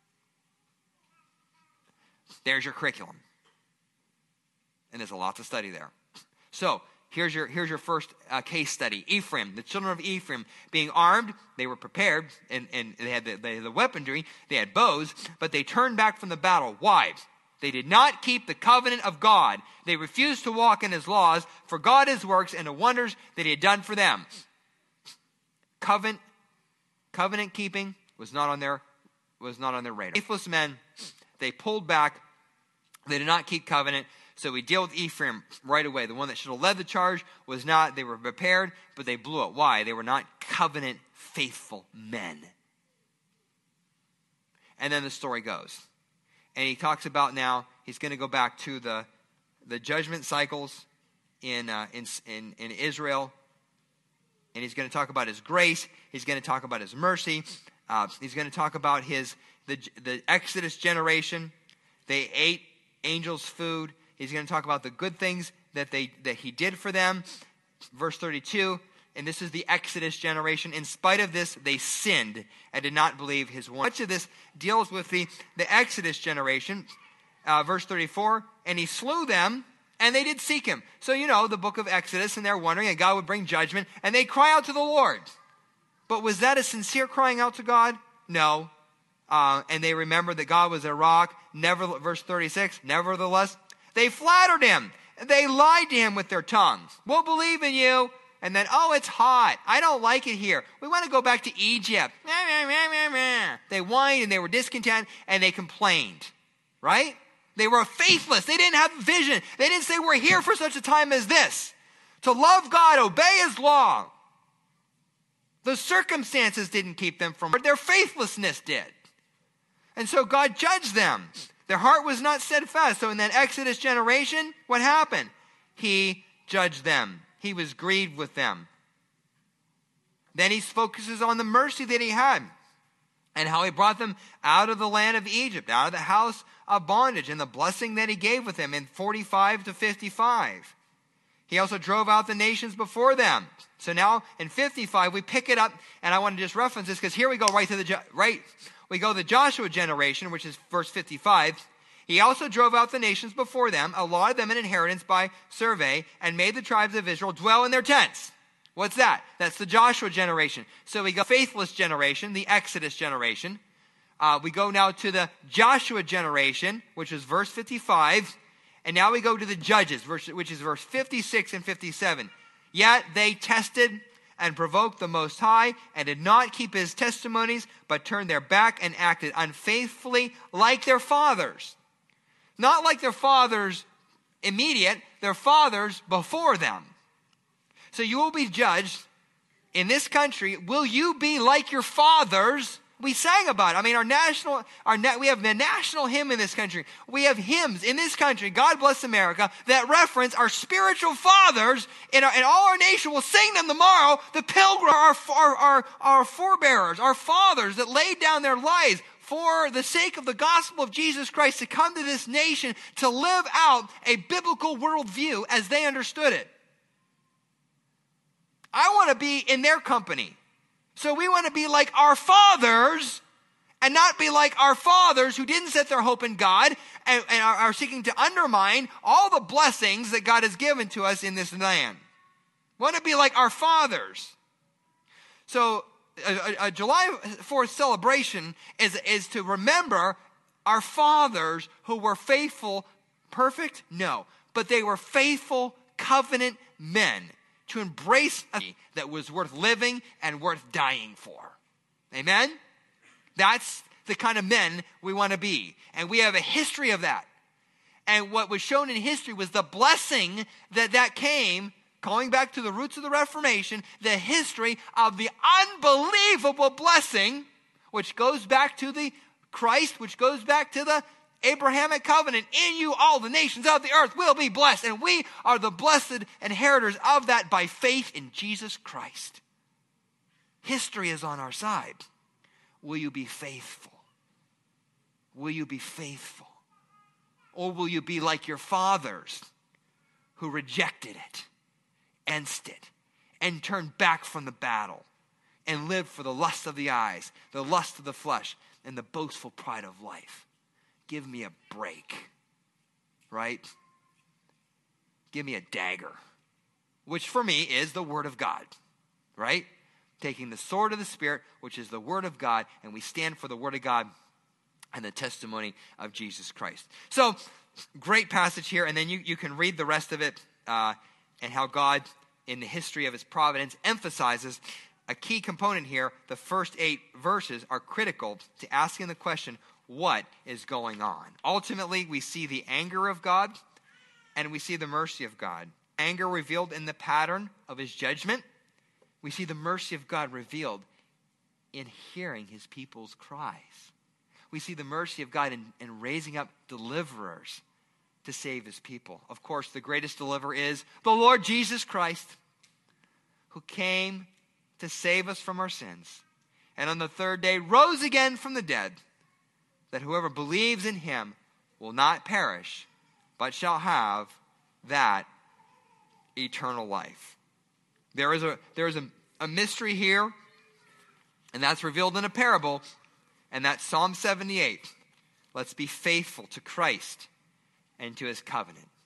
There's your curriculum. And there's a lot to study there. So here's your here's your first uh, case study. Ephraim, the children of Ephraim, being armed, they were prepared, and, and they, had the, they had the weaponry, they had bows, but they turned back from the battle. Why? They did not keep the covenant of God. They refused to walk in his laws, for God his works and the wonders that he had done for them. Covenant, covenant keeping was not on their, was not on their radar. Faithless men, they pulled back. They did not keep covenant. So we deal with Ephraim right away. The one that should have led the charge was not. They were prepared, but they blew it. Why? They were not covenant faithful men. And then the story goes. And he talks about now, he's going to go back to the, the judgment cycles in, uh, in, in, in Israel. And he's going to talk about his grace. He's going to talk about his mercy. Uh, he's going to talk about his the, the Exodus generation. They ate angels' food. He's going to talk about the good things that they that he did for them. Verse thirty-two, and this is the Exodus generation. In spite of this, they sinned and did not believe his word. Much of this deals with the, the Exodus generation. Uh, verse thirty-four, and he slew them, and they did seek him. So, you know, the book of Exodus, and they're wondering, and God would bring judgment, and they cry out to the Lord. But was that a sincere crying out to God? No. Uh, and they remembered that God was a rock. Never, verse thirty-six, nevertheless, they flattered him. They lied to him with their tongues. We'll believe in you. And then, oh, it's hot. I don't like it here. We want to go back to Egypt. They whined and they were discontent and they complained. Right? They were faithless. They didn't have vision. They didn't say we're here for such a time as this. To love God, obey his law. The circumstances didn't keep them from, but their faithlessness did. And so God judged them. Their heart was not steadfast. So in that Exodus generation, what happened? He judged them. He was grieved with them. Then he focuses on the mercy that he had and how he brought them out of the land of Egypt, out of the house of bondage, and the blessing that he gave with them in forty-five to fifty-five. He also drove out the nations before them. So now in fifty-five, we pick it up, and I want to just reference this because here we go right to the right. We go to the Joshua generation, which is verse fifty-five. He also drove out the nations before them, allotted them an inheritance by survey, and made the tribes of Israel dwell in their tents. What's that? That's the Joshua generation. So we go faithless generation, the Exodus generation. Uh, we go now to the Joshua generation, which is verse fifty-five. And now we go to the Judges, which is verse fifty-six and fifty-seven. Yet they tested and provoked the Most High, and did not keep his testimonies, but turned their back and acted unfaithfully like their fathers. Not like their fathers immediate, their fathers before them. So you will be judged in this country. Will you be like your fathers? We sang about it. I mean, our national, our we have the national hymn in this country. We have hymns in this country, God Bless America, that reference our spiritual fathers, and, our, and all our nation will sing them tomorrow. The pilgrim, our, our, our, our forebearers, our fathers that laid down their lives for the sake of the gospel of Jesus Christ to come to this nation to live out a biblical worldview as they understood it. I want to be in their company. So we want to be like our fathers and not be like our fathers who didn't set their hope in God and, and are, are seeking to undermine all the blessings that God has given to us in this land. We want to be like our fathers. So a, a, a July fourth celebration is, is to remember our fathers who were faithful. Perfect? No. But they were faithful covenant men to embrace a that was worth living and worth dying for. Amen? That's the kind of men we want to be. And we have a history of that. And what was shown in history was the blessing that that came, going back to the roots of the Reformation, the history of the unbelievable blessing, which goes back to the Christ, which goes back to the Abrahamic covenant. In you all the nations of the earth will be blessed. And we are the blessed inheritors of that by faith in Jesus Christ. History is on our side. Will you be faithful? Will you be faithful? Or will you be like your fathers who rejected it, against it, and turned back from the battle and lived for the lust of the eyes, the lust of the flesh, and the boastful pride of life? Give me a break, right? Give me a dagger, which for me is the word of God, right? Taking the sword of the Spirit, which is the word of God, and we stand for the word of God and the testimony of Jesus Christ. So, great passage here, and then you, you can read the rest of it uh, and how God, in the history of his providence, emphasizes a key component here, the first eight verses are critical to asking the question, what is going on? Ultimately, we see the anger of God and we see the mercy of God. Anger revealed in the pattern of his judgment. We see the mercy of God revealed in hearing his people's cries. We see the mercy of God in, in raising up deliverers to save his people. Of course, the greatest deliverer is the Lord Jesus Christ, who came to save us from our sins, and on the third day rose again from the dead, that whoever believes in him will not perish, but shall have that eternal life. There is a there is a, a mystery here, and that's revealed in a parable, and that's Psalm seventy-eight. Let's be faithful to Christ and to his covenant.